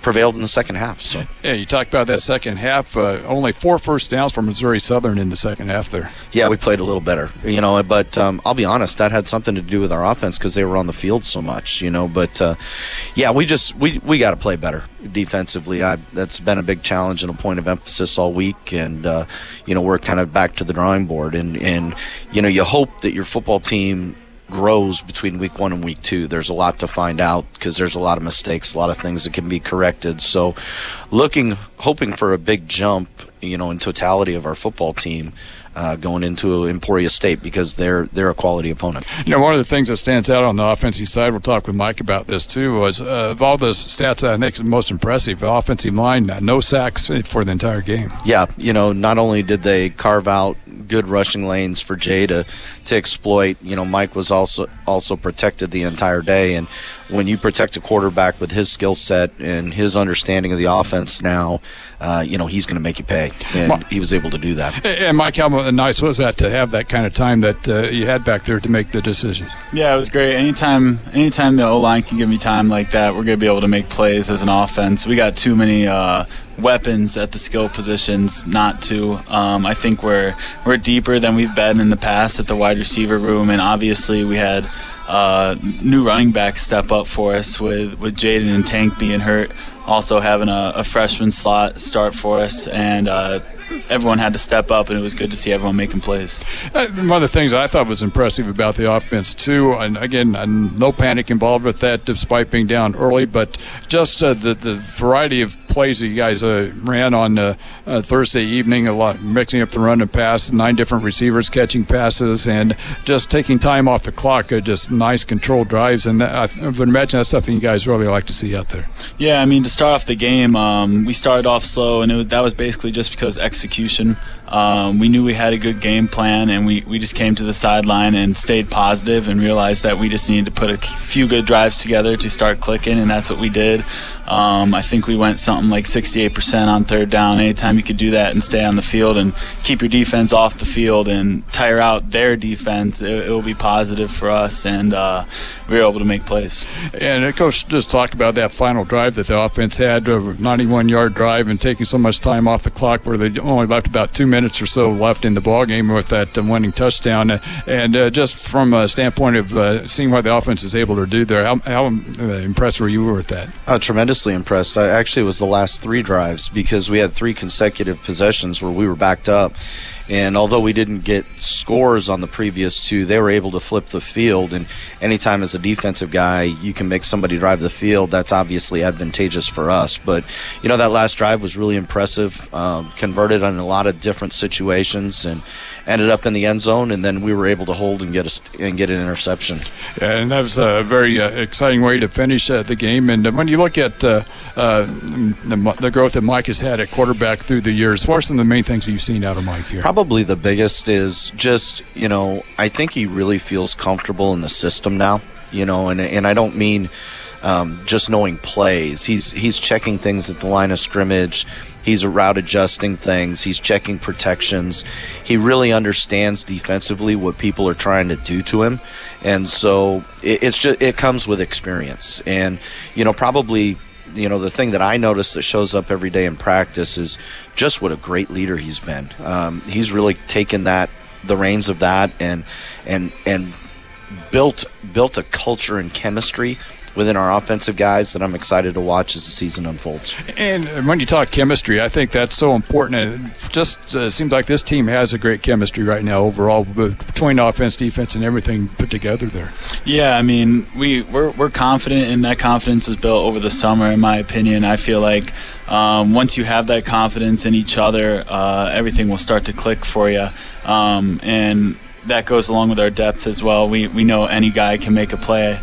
prevailed in the second half. So yeah, you talked about that second half. Uh, only four first downs for Missouri Southern in the second half there. Yeah, we played a little better, you know. But um, I'll be honest, that had something to do with our offense because they were on the field so much, you know. But uh, yeah, we just we we got to play better defensively. I, that's been a big challenge and a point of emphasis all week, and uh, you know, we're kind of back to the drawing board. And and you know, you hope that your football team grows between week one and week two. There's a lot to find out because there's a lot of mistakes, a lot of things that can be corrected. So looking, hoping for a big jump, you know, in totality of our football team uh, going into Emporia State because they're they're a quality opponent. You know, one of the things that stands out on the offensive side, we'll talk with Mike about this too, was uh, of all those stats I think is most impressive, the offensive line, uh, no sacks for the entire game. Yeah, you know, not only did they carve out good rushing lanes for Jay to, to exploit, you know, Mike was also also protected the entire day. And when you protect a quarterback with his skill set and his understanding of the offense now, uh, you know, he's going to make you pay. And he was able to do that. And Mike, how nice was that to have that kind of time that uh, you had back there to make the decisions? Yeah, it was great. Anytime anytime the O-line can give me time like that, we're going to be able to make plays as an offense. We got too many uh, weapons at the skill positions not to. Um, I think we're, we're deeper than we've been in the past at the wide receiver room, and obviously we had uh, new running backs step up for us with, with Jaden and Tank being hurt, also having a, a freshman slot start for us, and uh, everyone had to step up, and it was good to see everyone making plays. Uh, one of the things I thought was impressive about the offense, too, and again, uh, no panic involved with that despite being down early, but just uh, the, the variety of plays that you guys uh, ran on uh, uh, Thursday evening, a lot mixing up the run and pass, nine different receivers catching passes, and just taking time off the clock, uh, just nice controlled drives, and that, I would imagine that's something you guys really like to see out there. Yeah, I mean, to start off the game, um, we started off slow, and it was, that was basically just because execution. Um, we knew we had a good game plan, and we, we just came to the sideline and stayed positive and realized that we just needed to put a few good drives together to start clicking, and that's what we did. Um, I think we went something like sixty-eight percent on third down. Anytime you could do that and stay on the field and keep your defense off the field and tire out their defense, it, it will be positive for us, and uh, we were able to make plays. And uh, Coach, just talk about that final drive that the offense had, a ninety-one yard drive, and taking so much time off the clock where they only left about two minutes or so left in the ballgame with that uh, winning touchdown. Uh, and uh, just from a standpoint of uh, seeing what the offense is able to do there, how, how uh, impressed were you with that? Uh, tremendously impressed. I actually it was the last three drives because we had three consecutive possessions where we were backed up, and although we didn't get scores on the previous two, they were able to flip the field. And anytime as a defensive guy you can make somebody drive the field, that's obviously advantageous for us. But you know, that last drive was really impressive, um, converted on a lot of different situations and ended up in the end zone, and then we were able to hold and get a, and get an interception. Yeah, and that was a very uh, exciting way to finish uh, the game. And uh, when you look at uh, uh, the, the growth that Mike has had at quarterback through the years, what are some of the main things you've seen out of Mike here? Probably the biggest is just, you know, I think he really feels comfortable in the system now, you know, and and I don't mean um, just knowing plays. He's he's checking things at the line of scrimmage. He's route adjusting things. He's checking protections. He really understands defensively what people are trying to do to him, and so it, it's just it comes with experience. And you know, probably, you know, the thing that I notice that shows up every day in practice is just what a great leader he's been. Um, he's really taken that the reins of that and and and built built a culture and chemistry within our offensive guys that I'm excited to watch as the season unfolds. And when you talk chemistry, I think that's so important. And it just uh, seems like this team has a great chemistry right now overall between offense, defense, and everything put together there. Yeah, I mean, we, we're, we're confident, and that confidence was built over the summer, in my opinion. I feel like um, once you have that confidence in each other, uh, everything will start to click for you. Um, and that goes along with our depth as well. We, we know any guy can make a play.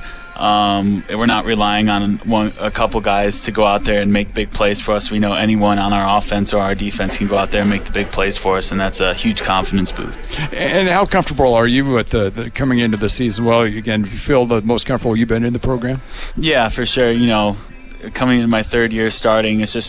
Um, we're not relying on one, a couple guys to go out there and make big plays for us. We know anyone on our offense or our defense can go out there and make the big plays for us, and that's a huge confidence boost. And how comfortable are you with the, the coming into the season? Well, again, you feel the most comfortable you've been in the program? Yeah, for sure. You know, coming into my third year starting, it's just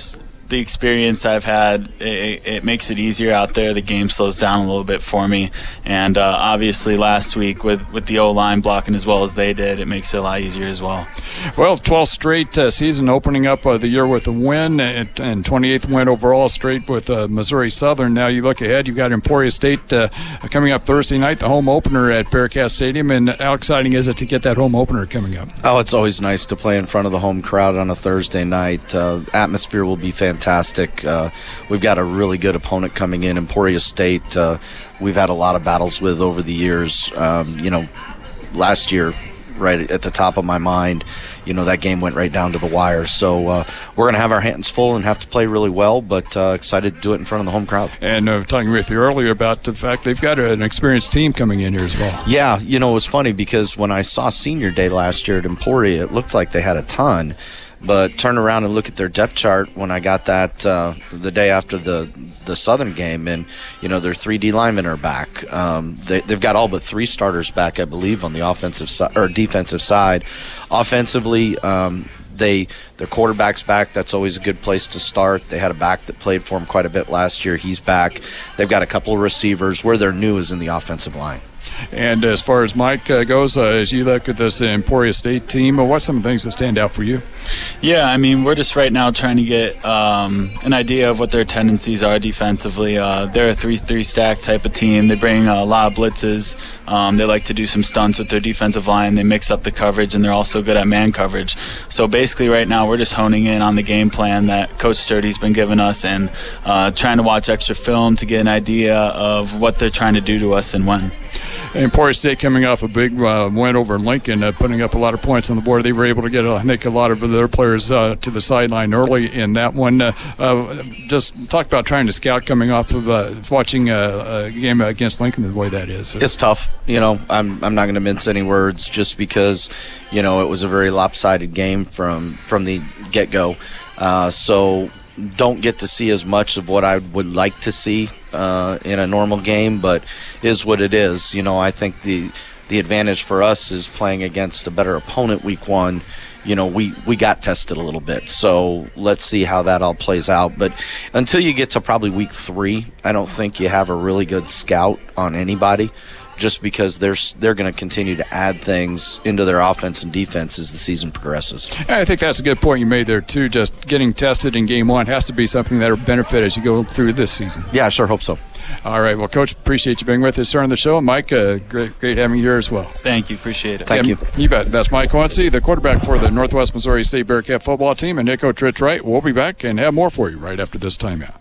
the experience I've had, it, it makes it easier out there. The game slows down a little bit for me. And uh, obviously last week with, with the O-line blocking as well as they did, it makes it a lot easier as well. Well, twelfth straight uh, season opening up uh, the year with a win and, and twenty-eighth win overall straight with uh, Missouri Southern. Now you look ahead, you've got Emporia State uh, coming up Thursday night, the home opener at Bearcat Stadium. And how exciting is it to get that home opener coming up? Oh, it's always nice to play in front of the home crowd on a Thursday night. Uh, atmosphere will be fantastic. Uh, we've got a really good opponent coming in, Emporia State. Uh, we've had a lot of battles with over the years. Um, you know, last year, right at the top of my mind, you know, that game went right down to the wire. So uh, we're going to have our hands full and have to play really well, but uh, excited to do it in front of the home crowd. And uh, talking with you earlier about the fact they've got an experienced team coming in here as well. Yeah, you know, it was funny because when I saw senior day last year at Emporia, it looked like they had a ton. But turn around and look at their depth chart when I got that uh, the day after the the Southern game, and you know their three D linemen are back. Um, they, they've got all but three starters back, I believe, on the offensive si- or defensive side. Offensively, um, they their quarterback's back. That's always a good place to start. They had a back that played for them quite a bit last year. He's back. They've got a couple of receivers. Where they're new is in the offensive line. And as far as Mike uh, goes, uh, as you look at this Emporia State team, uh, what's some of the things that stand out for you? Yeah, I mean, we're just right now trying to get um, an idea of what their tendencies are defensively. Uh, they're a three three stack type of team. They bring a lot of blitzes. Um, they like to do some stunts with their defensive line. They mix up the coverage, and they're also good at man coverage. So basically right now we're just honing in on the game plan that Coach Sturdy's been giving us and uh, trying to watch extra film to get an idea of what they're trying to do to us and when. Emporia State coming off a big uh, win over Lincoln, uh, putting up a lot of points on the board. They were able to get, uh, I think, a lot of their players uh, to the sideline early in that one. Uh, uh, just talk about trying to scout coming off of uh, watching a, a game against Lincoln the way that is. It's tough. You know, I'm I'm not going to mince any words just because, you know, it was a very lopsided game from, from the get-go. Uh, so don't get to see as much of what I would like to see uh, in a normal game, but is what it is. You know, I think the the advantage for us is playing against a better opponent week one. You know, we, we got tested a little bit, so let's see how that all plays out. But until you get to probably week three, I don't think you have a really good scout on anybody, just because they're they're going to continue to add things into their offense and defense as the season progresses. I think that's a good point you made there, too. Just getting tested in game one has to be something that will benefit as you go through this season. Yeah, I sure hope so. All right. Well, Coach, appreciate you being with us here on the show. Mike, uh, great, great having you here as well. Thank you. Appreciate it. Thank yeah, you. You bet. That's Mike Quincy, the quarterback for the Northwest Missouri State Bearcat football team, and Nick O'Trich Wright. We'll be back and have more for you right after this timeout.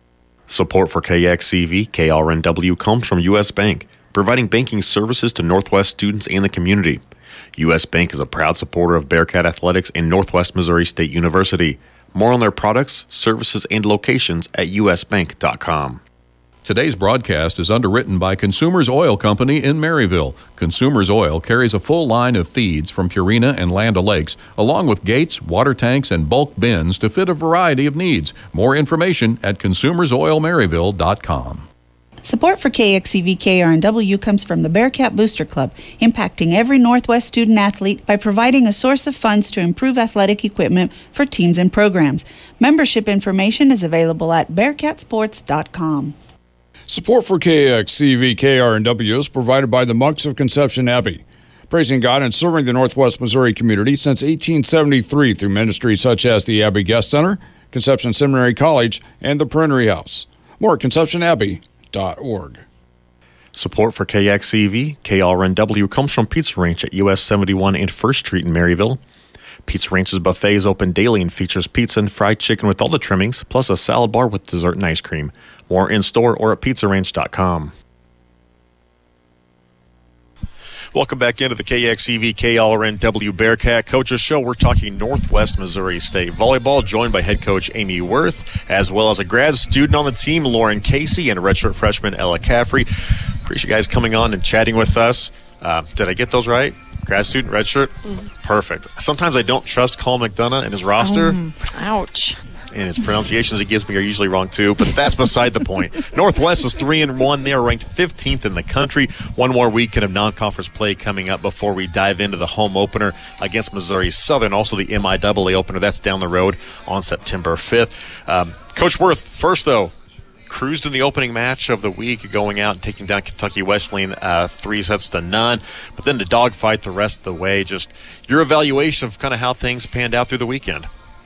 Support for K X C V, K R N W comes from U S. Bank, providing banking services to Northwest students and the community. U S. Bank is a proud supporter of Bearcat Athletics and Northwest Missouri State University. More on their products, services, and locations at u s bank dot com. Today's broadcast is underwritten by Consumers Oil Company in Maryville. Consumers Oil carries a full line of feeds from Purina and Land O'Lakes, along with gates, water tanks, and bulk bins to fit a variety of needs. More information at consumers oil maryville dot com. Support for K X E V K R N W comes from the Bearcat Booster Club, impacting every Northwest student athlete by providing a source of funds to improve athletic equipment for teams and programs. Membership information is available at bearcat sports dot com. Support for K X C V K R N W is provided by the Monks of Conception Abbey, praising God and serving the Northwest Missouri community since eighteen seventy-three through ministries such as the Abbey Guest Center, Conception Seminary College, and the Prinnery House. More at conception abbey dot org. Support for K X C V, K R N W comes from Pizza Ranch at U S seventy-one and First Street in Maryville. Pizza Ranch's buffet is open daily and features pizza and fried chicken with all the trimmings, plus a salad bar with dessert and ice cream. More in-store or at pizza ranch dot com. Welcome back into the K X E V K R N W Bearcat Coaches Show. We're talking Northwest Missouri State volleyball, joined by head coach Amy Worth, as well as a grad student on the team, Lauren Casey, and redshirt freshman Ella Caffrey. Appreciate you guys coming on and chatting with us. Uh, did I get those right? Grad student, redshirt? Mm-hmm. Perfect. Sometimes I don't trust Colin McDonough and his roster. Um, ouch. And his pronunciations he gives me are usually wrong too, but that's beside the point. Northwest is three and one. They are ranked fifteenth in the country. One more weekend of non-conference play coming up before we dive into the home opener against Missouri Southern. Also the M I A A opener. That's down the road on September fifth. Um, Coach Worth, first though, cruised in the opening match of the week, going out and taking down Kentucky Wesleyan uh, three sets to none. But then to dogfight the rest of the way. Just your evaluation of kind of how things panned out through the weekend.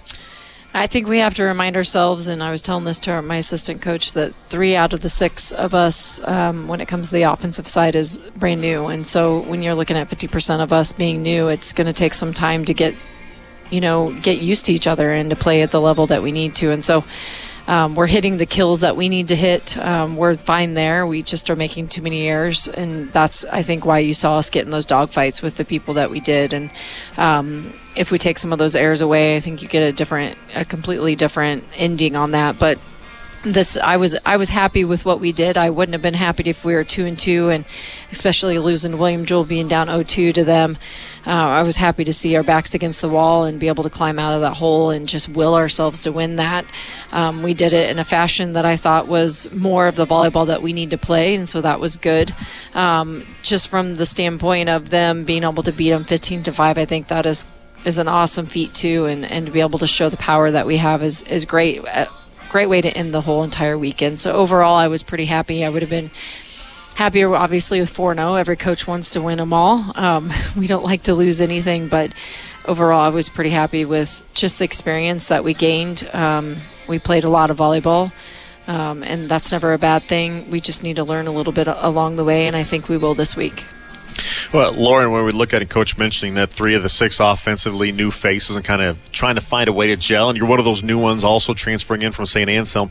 I think we have to remind ourselves, and I was telling this to my assistant coach, that three out of the six of us, um, when it comes to the offensive side, is brand new. And so when you're looking at fifty percent of us being new, it's going to take some time to get, you know, get used to each other and to play at the level that we need to. And so um, we're hitting the kills that we need to hit. Um, we're fine there. We just are making too many errors. And that's, I think, why you saw us get in those dogfights with the people that we did. And um, if we take some of those errors away, I think you get a different, a completely different ending on that. But this, I was, I was happy with what we did. I wouldn't have been happy if we were two and two, and especially losing William Jewell, being down oh two to them. Uh, I was happy to see our backs against the wall and be able to climb out of that hole and just will ourselves to win that. Um, we did it in a fashion that I thought was more of the volleyball that we need to play, and so that was good. Um, just from the standpoint of them being able to beat them fifteen to five, I think that is is an awesome feat too, and, and to be able to show the power that we have is, is great. A great way to end the whole entire weekend. So overall, I was pretty happy. I would have been happier, obviously, with four and oh. Every coach wants to win them all. Um, we don't like to lose anything, but overall, I was pretty happy with just the experience that we gained. Um, we played a lot of volleyball, um, and that's never a bad thing. We just need to learn a little bit along the way, and I think we will this week. Well, Lauren, when we look at it, Coach mentioning that three of the six offensively new faces and kind of trying to find a way to gel, and you're one of those new ones also transferring in from Saint Anselm.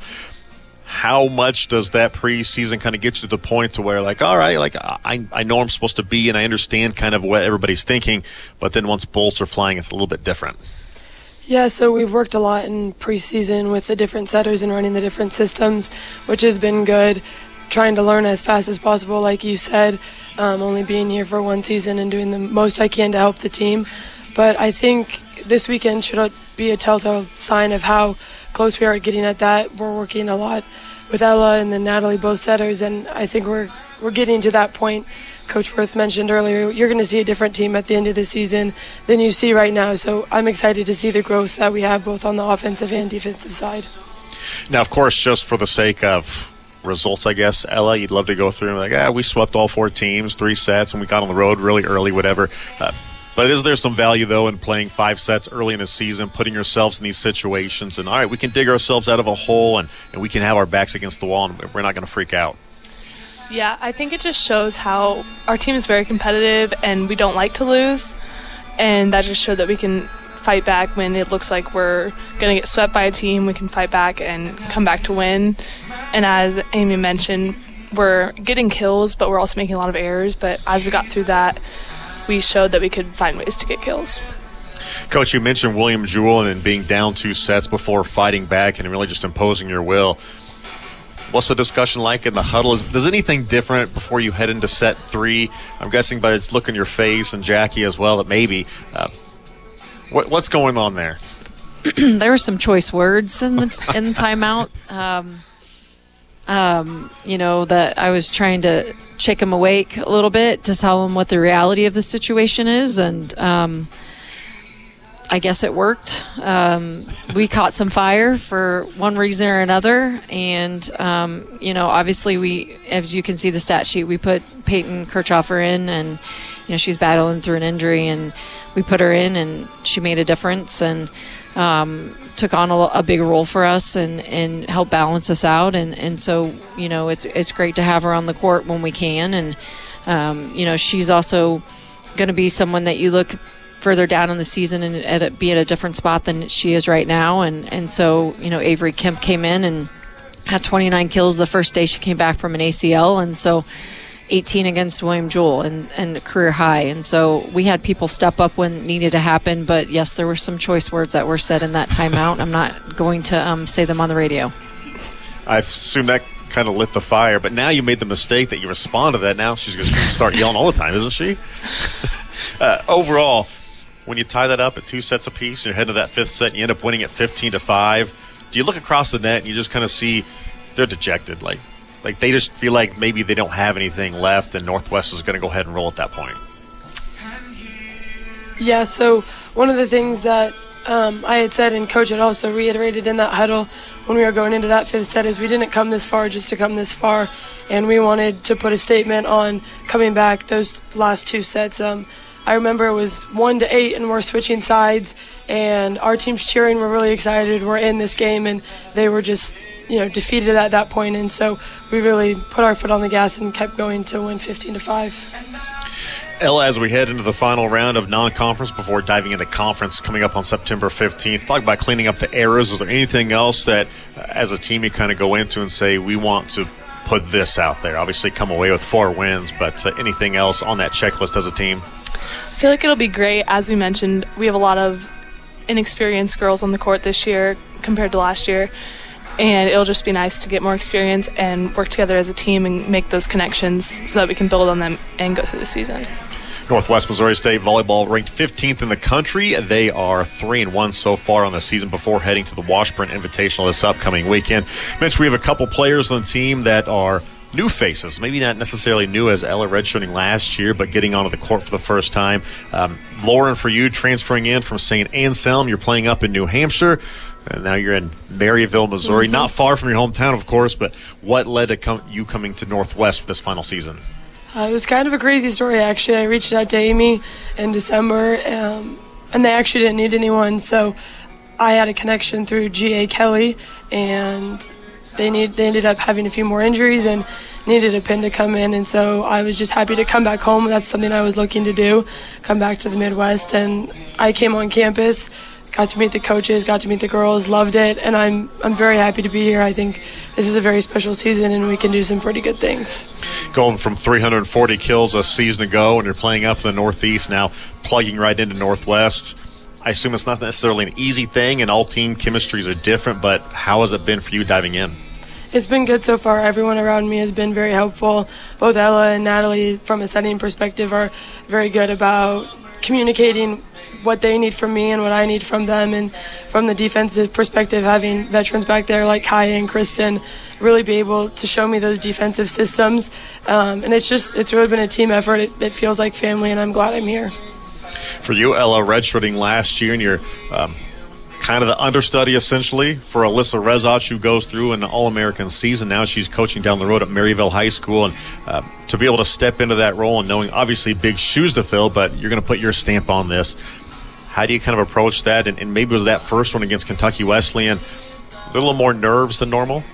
How much does that preseason kind of get you to the point to where, like, all right, like I, I know I'm supposed to be and I understand kind of what everybody's thinking, but then once bolts are flying, it's a little bit different? Yeah, so we've worked a lot in preseason with the different setters and running the different systems, which has been good. Trying to learn as fast as possible, like you said, um, only being here for one season and doing the most I can to help the team. But I think this weekend should be a telltale sign of how close we are getting at that. We're working a lot with Ella and then Natalie, both setters, and I think we're we're getting to that point. Coach Worth mentioned earlier, you're going to see a different team at the end of the season than you see right now. So I'm excited to see the growth that we have both on the offensive and defensive side. Now, of course, just for the sake of results, I guess, Ella, you'd love to go through and like, ah, we swept all four teams, three sets, and we got on the road really early, whatever. Uh, but is there some value, though, in playing five sets early in the season, putting yourselves in these situations, and all right, we can dig ourselves out of a hole, and, and we can have our backs against the wall, and we're not going to freak out? Yeah, I think it just shows how our team is very competitive, and we don't like to lose, and that just showed that we can fight back when it looks like we're going to get swept by a team. We can fight back and come back to win. And as Amy mentioned, we're getting kills, but we're also making a lot of errors. But as we got through that, we showed that we could find ways to get kills. Coach, you mentioned William Jewell and being down two sets before fighting back and really just imposing your will. What's the discussion like in the huddle? Is, does anything different before you head into set three? I'm guessing by its look in your face, and Jackie as well, that maybe uh, – What, what's going on there? There were some choice words in the in the timeout. Um, um, you know, that I was trying to shake him awake a little bit to tell him what the reality of the situation is, and um, I guess it worked. Um, we caught some fire for one reason or another, and um, you know, obviously we, as you can see the stat sheet, we put Peyton Kirchhoffer in, and you know, she's battling through an injury, and we put her in, and she made a difference and um, took on a, a big role for us and, and helped balance us out. And, and so, you know, it's it's great to have her on the court when we can. And, um, you know, she's also going to be someone that you look further down in the season and at a, be at a different spot than she is right now. And, and so, you know, Avery Kemp came in and had twenty-nine kills the first day she came back from an A C L. And so eighteen against William Jewell and, and career high. And so we had people step up when needed to happen. But, yes, there were some choice words that were said in that timeout. I'm not going to um, say them on the radio. I assume that kind of lit the fire. But now you made the mistake that you respond to that. Now she's going to start yelling all the time, isn't she? uh, overall, when you tie that up at two sets apiece, you're heading to that fifth set and you end up winning at fifteen to five, do you look across the net and you just kind of see they're dejected, like like they just feel like maybe they don't have anything left, and Northwest is going to go ahead and roll at that point? Yeah, so one of the things that um, I had said and Coach had also reiterated in that huddle when we were going into that fifth set is we didn't come this far just to come this far, and we wanted to put a statement on coming back those last two sets. Um, I remember it was one to eight, and we're switching sides, and our team's cheering. We're really excited. We're in this game, and they were just, you know, defeated at that point. And so we really put our foot on the gas and kept going to win fifteen to five. Ella, as we head into the final round of non-conference before diving into conference coming up on September fifteenth, talk about cleaning up the errors. Is there anything else that, uh, as a team, you kind of go into and say, we want to put this out there? Obviously, come away with four wins, but uh, anything else on that checklist as a team? I feel like it'll be great. As we mentioned, we have a lot of inexperienced girls on the court this year compared to last year, and it'll just be nice to get more experience and work together as a team and make those connections so that we can build on them and go through the season. Northwest Missouri State volleyball ranked fifteenth in the country. They are three and one so far on the season before heading to the Washburn Invitational this upcoming weekend. Mitch, we have a couple players on the team that are new faces, maybe not necessarily new as Ella redshirting last year, but getting onto the court for the first time. Um, Lauren, for you, transferring in from Saint Anselm, you're playing up in New Hampshire, and now you're in Maryville, Missouri. Mm-hmm. Not far from your hometown, of course, but what led to com- you coming to Northwest for this final season? Uh, it was kind of a crazy story, actually. I reached out to Amy in December, um, and they actually didn't need anyone, so I had a connection through G A Kelly, and they need they ended up having a few more injuries and needed a pin to come in, and so I was just happy to come back home. That's something I was looking to do, come back to the Midwest, and I came on campus, got to meet the coaches, got to meet the girls, loved it, and I'm I'm very happy to be here. I think this is a very special season, and we can do some pretty good things. Going from three hundred forty kills a season ago, and you're playing up in the Northeast now, plugging right into Northwest. I assume it's not necessarily an easy thing, and all team chemistries are different, but how has it been for you diving in? It's been good so far. Everyone around me has been very helpful. Both Ella and Natalie, from a setting perspective, are very good about communicating what they need from me and what I need from them. And from the defensive perspective, having veterans back there like Kaya and Kristen really be able to show me those defensive systems. Um, and it's just, it's really been a team effort. It, it feels like family, and I'm glad I'm here. For you, Ella, redshirting last year, and you're um, kind of the understudy, essentially, for Alyssa Rezach, who goes through an All-American season. Now she's coaching down the road at Maryville High School, and uh, to be able to step into that role and knowing, obviously, big shoes to fill, but you're going to put your stamp on this. How do you kind of approach that? And, and maybe was that first one against Kentucky Wesleyan a little more nerves than normal?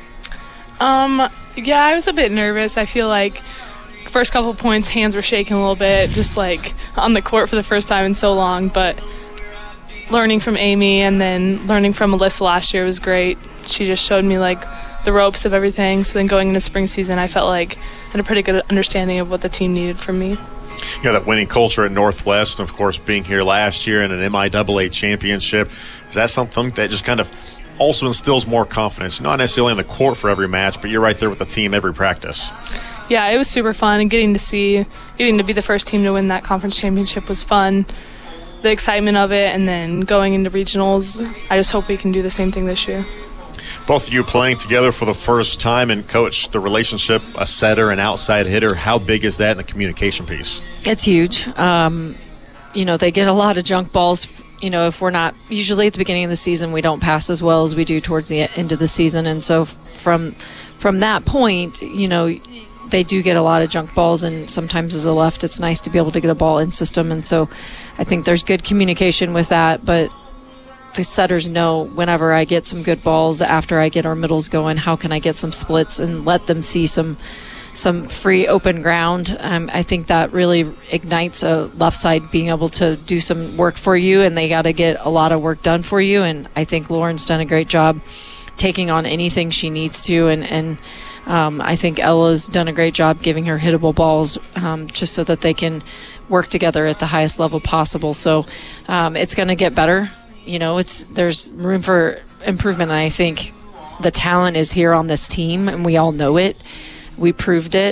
Um, yeah, I was a bit nervous. I feel like first couple points, hands were shaking a little bit, just like on the court for the first time in so long. But learning from Amy and then learning from Alyssa last year was great. She just showed me like the ropes of everything. So then going into spring season, I felt like I had a pretty good understanding of what the team needed from me. You know, that winning culture at Northwest, and of course being here last year in an M I A A championship, is that something that just kind of also instills more confidence? Not necessarily on the court for every match, but you're right there with the team every practice. Yeah, it was super fun, and getting to see, getting to be the first team to win that conference championship was fun. The excitement of it, and then going into regionals, I just hope we can do the same thing this year. Both of you playing together for the first time, and Coach, the relationship, a setter and outside hitter, how big is that in the communication piece? It's huge. Um, you know, they get a lot of junk balls. You know, if we're not, usually at the beginning of the season, we don't pass as well as we do towards the end of the season. And so from from that point, you know, they do get a lot of junk balls, and sometimes as a left, it's nice to be able to get a ball in system. And so I think there's good communication with that, but the setters know whenever I get some good balls after I get our middles going, how can I get some splits and let them see some some free open ground. Um, I think that really ignites a left side being able to do some work for you, and they got to get a lot of work done for you. And I think Lauren's done a great job taking on anything she needs to, and, and um, I think Ella's done a great job giving her hittable balls um, just so that they can work together at the highest level possible. So um, it's going to get better. You know, it's there's room for improvement, and I think the talent is here on this team, and we all know it. We proved it.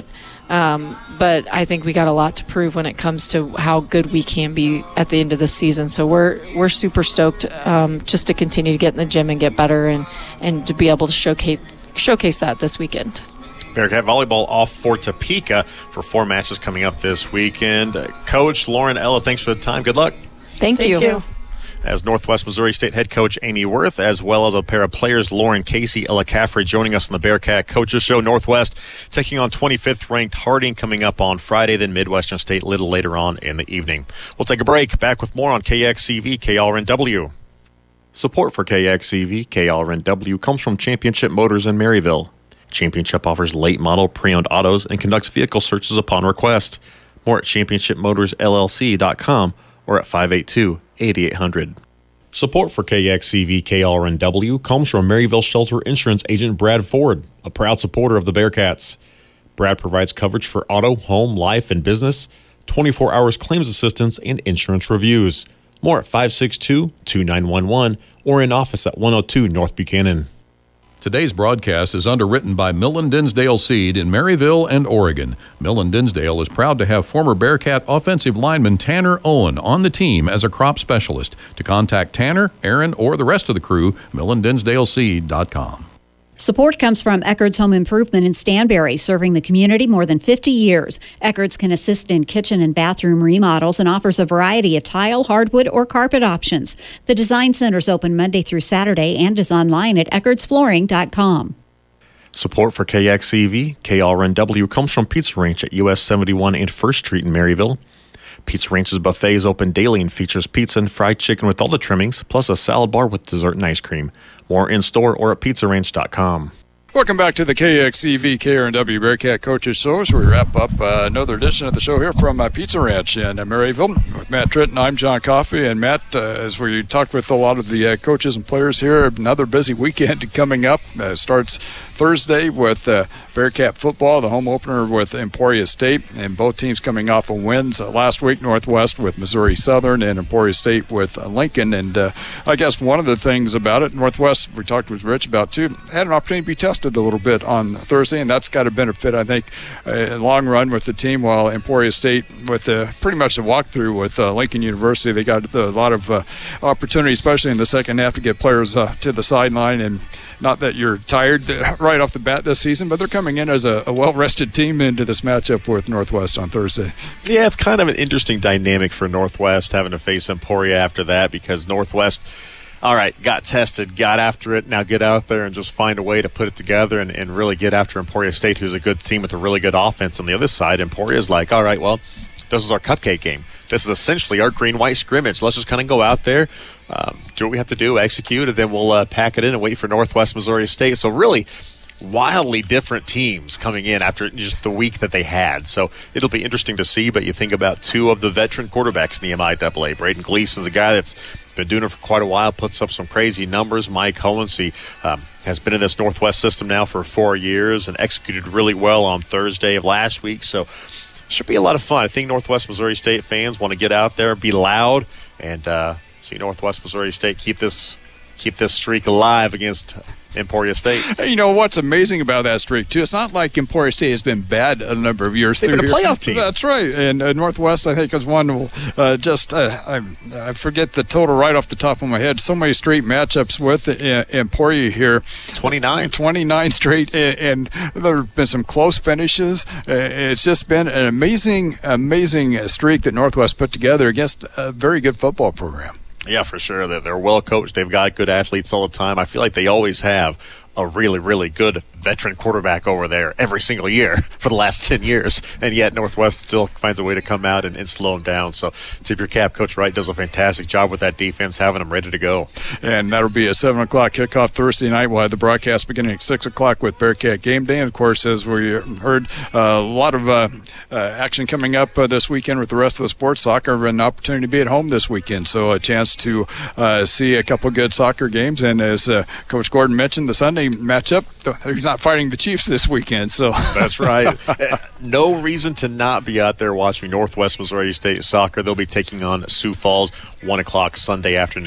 Um, but I think we got a lot to prove when it comes to how good we can be at the end of the season. So we're we're super stoked um, just to continue to get in the gym and get better and, and to be able to showcase showcase that this weekend. Bearcat volleyball off for Topeka for four matches coming up this weekend. Uh, Coach Lauren Ella, thanks for the time. Good luck. Thank, Thank you. you. As Northwest Missouri State head coach Amy Worth, as well as a pair of players, Lauren Casey, Ella Caffrey, joining us on the Bearcat Coaches Show. Northwest taking on twenty-fifth ranked Harding coming up on Friday, then Midwestern State a little later on in the evening. We'll take a break. Back with more on K X C V, K L R N W. Support for K X C V, K L R N W comes from Championship Motors in Maryville. Championship offers late model pre-owned autos and conducts vehicle searches upon request. More at championship motors L L C dot com or at five eight two, eight eight zero zero. Support for K X C V K L R N W comes from Maryville Shelter Insurance agent Brad Ford, a proud supporter of the Bearcats. Brad provides coverage for auto, home, life, and business, twenty-four hours claims assistance, and insurance reviews. More at five six two, two nine one one or in office at one oh two North Buchanan. Today's broadcast is underwritten by Millen Dinsdale Seed in Maryville and Oregon. Millen Dinsdale is proud to have former Bearcat offensive lineman Tanner Owen on the team as a crop specialist. To contact Tanner, Aaron, or the rest of the crew, millen dinsdale seed dot com. Support comes from Eckerd's Home Improvement in Stanberry, serving the community more than fifty years. Eckerd's can assist in kitchen and bathroom remodels and offers a variety of tile, hardwood, or carpet options. The Design Center is open Monday through Saturday and is online at eckards flooring dot com. Support for K X C V, K L R N W comes from Pizza Ranch at U S seventy-one and First Street in Maryville. Pizza Ranch's buffet is open daily and features pizza and fried chicken with all the trimmings, plus a salad bar with dessert and ice cream. More in-store or at pizza ranch dot com. Welcome back to the K X C V K R N W Bearcat Coaches Show as we wrap up uh, another edition of the show here from uh, Pizza Ranch in uh, Maryville with Matt Tritton. I'm John Coffey. And Matt, uh, as we talked with a lot of the uh, coaches and players here, another busy weekend coming up. Uh, starts Thursday with uh, Bearcat football, the home opener with Emporia State, and both teams coming off of wins uh, last week. Northwest with Missouri Southern and Emporia State with uh, Lincoln. And uh, I guess one of the things about it, Northwest, we talked with Rich about too, had an opportunity to be tested a little bit on Thursday, and that's got to benefit, I think, uh, in long run with the team, while Emporia State with the, pretty much a walkthrough with uh, Lincoln University, they got a lot of uh, opportunity, especially in the second half, to get players uh, to the sideline. And not that you're tired right off the bat this season, but they're coming in as a, a well-rested team into this matchup with Northwest on Thursday. Yeah, it's kind of an interesting dynamic for Northwest having to face Emporia after that, because Northwest, all right, got tested, got after it, now get out there and just find a way to put it together and, and really get after Emporia State, who's a good team with a really good offense. On the other side, Emporia's like, all right, well, this is our cupcake game. This is essentially our green-white scrimmage. Let's just kind of go out there, um, do what we have to do, execute, and then we'll uh, pack it in and wait for Northwest Missouri State. So really wildly different teams coming in after just the week that they had. So it'll be interesting to see, but you think about two of the veteran quarterbacks in the M I A A. Braden Gleason's a guy that's been doing it for quite a while, puts up some crazy numbers. Mike Hollins, he um, has been in this Northwest system now for four years and executed really well on Thursday of last week. So should be a lot of fun. I think Northwest Missouri State fans want to get out there and be loud and uh, see Northwest Missouri State keep this keep this streak alive against Emporia State. You know what's amazing about that streak too? It's not like Emporia State has been bad a number of years. They've been a here. playoff team. That's right. And uh, Northwest, I think, is one. Uh, just uh, I, I forget the total right off the top of my head. So many straight matchups with uh, Emporia here. twenty-nine. twenty-nine straight, and there have been some close finishes. Uh, it's just been an amazing, amazing streak that Northwest put together against a very good football program. Yeah, for sure. They're, they're well coached. They've got good athletes all the time. I feel like they always have a really, really good veteran quarterback over there every single year for the last ten years. And yet Northwest still finds a way to come out and, and slow them down. So tip your cap. Coach Wright does a fantastic job with that defense, having them ready to go. And that'll be a seven o'clock kickoff Thursday night. We'll have the broadcast beginning at six o'clock with Bearcat Game Day. And, of course, as we heard, uh, a lot of uh, uh, action coming up uh, this weekend with the rest of the sports. Soccer, an opportunity to be at home this weekend. So a chance to uh, see a couple good soccer games. And as uh, Coach Gordon mentioned, the Sunday matchup, he's not fighting the Chiefs this weekend. So that's right. No reason to not be out there watching Northwest Missouri State soccer. They'll be taking on Sioux Falls one o'clock Sunday afternoon.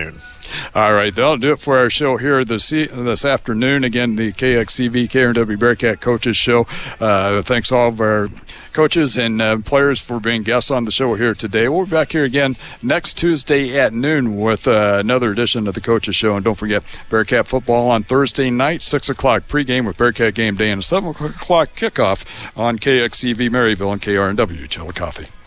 All right, that'll do it for our show here this e- this afternoon. Again, the K X C V K R N W Bearcat Coaches Show. Uh, thanks all of our coaches and uh, players for being guests on the show here today. We'll be back here again next Tuesday at noon with uh, another edition of the Coaches Show. And don't forget, Bearcat football on Thursday night, six o'clock pregame with Bearcat Game Day, and a seven o'clock kickoff on K X C V Maryville and K R N W Chillicothe.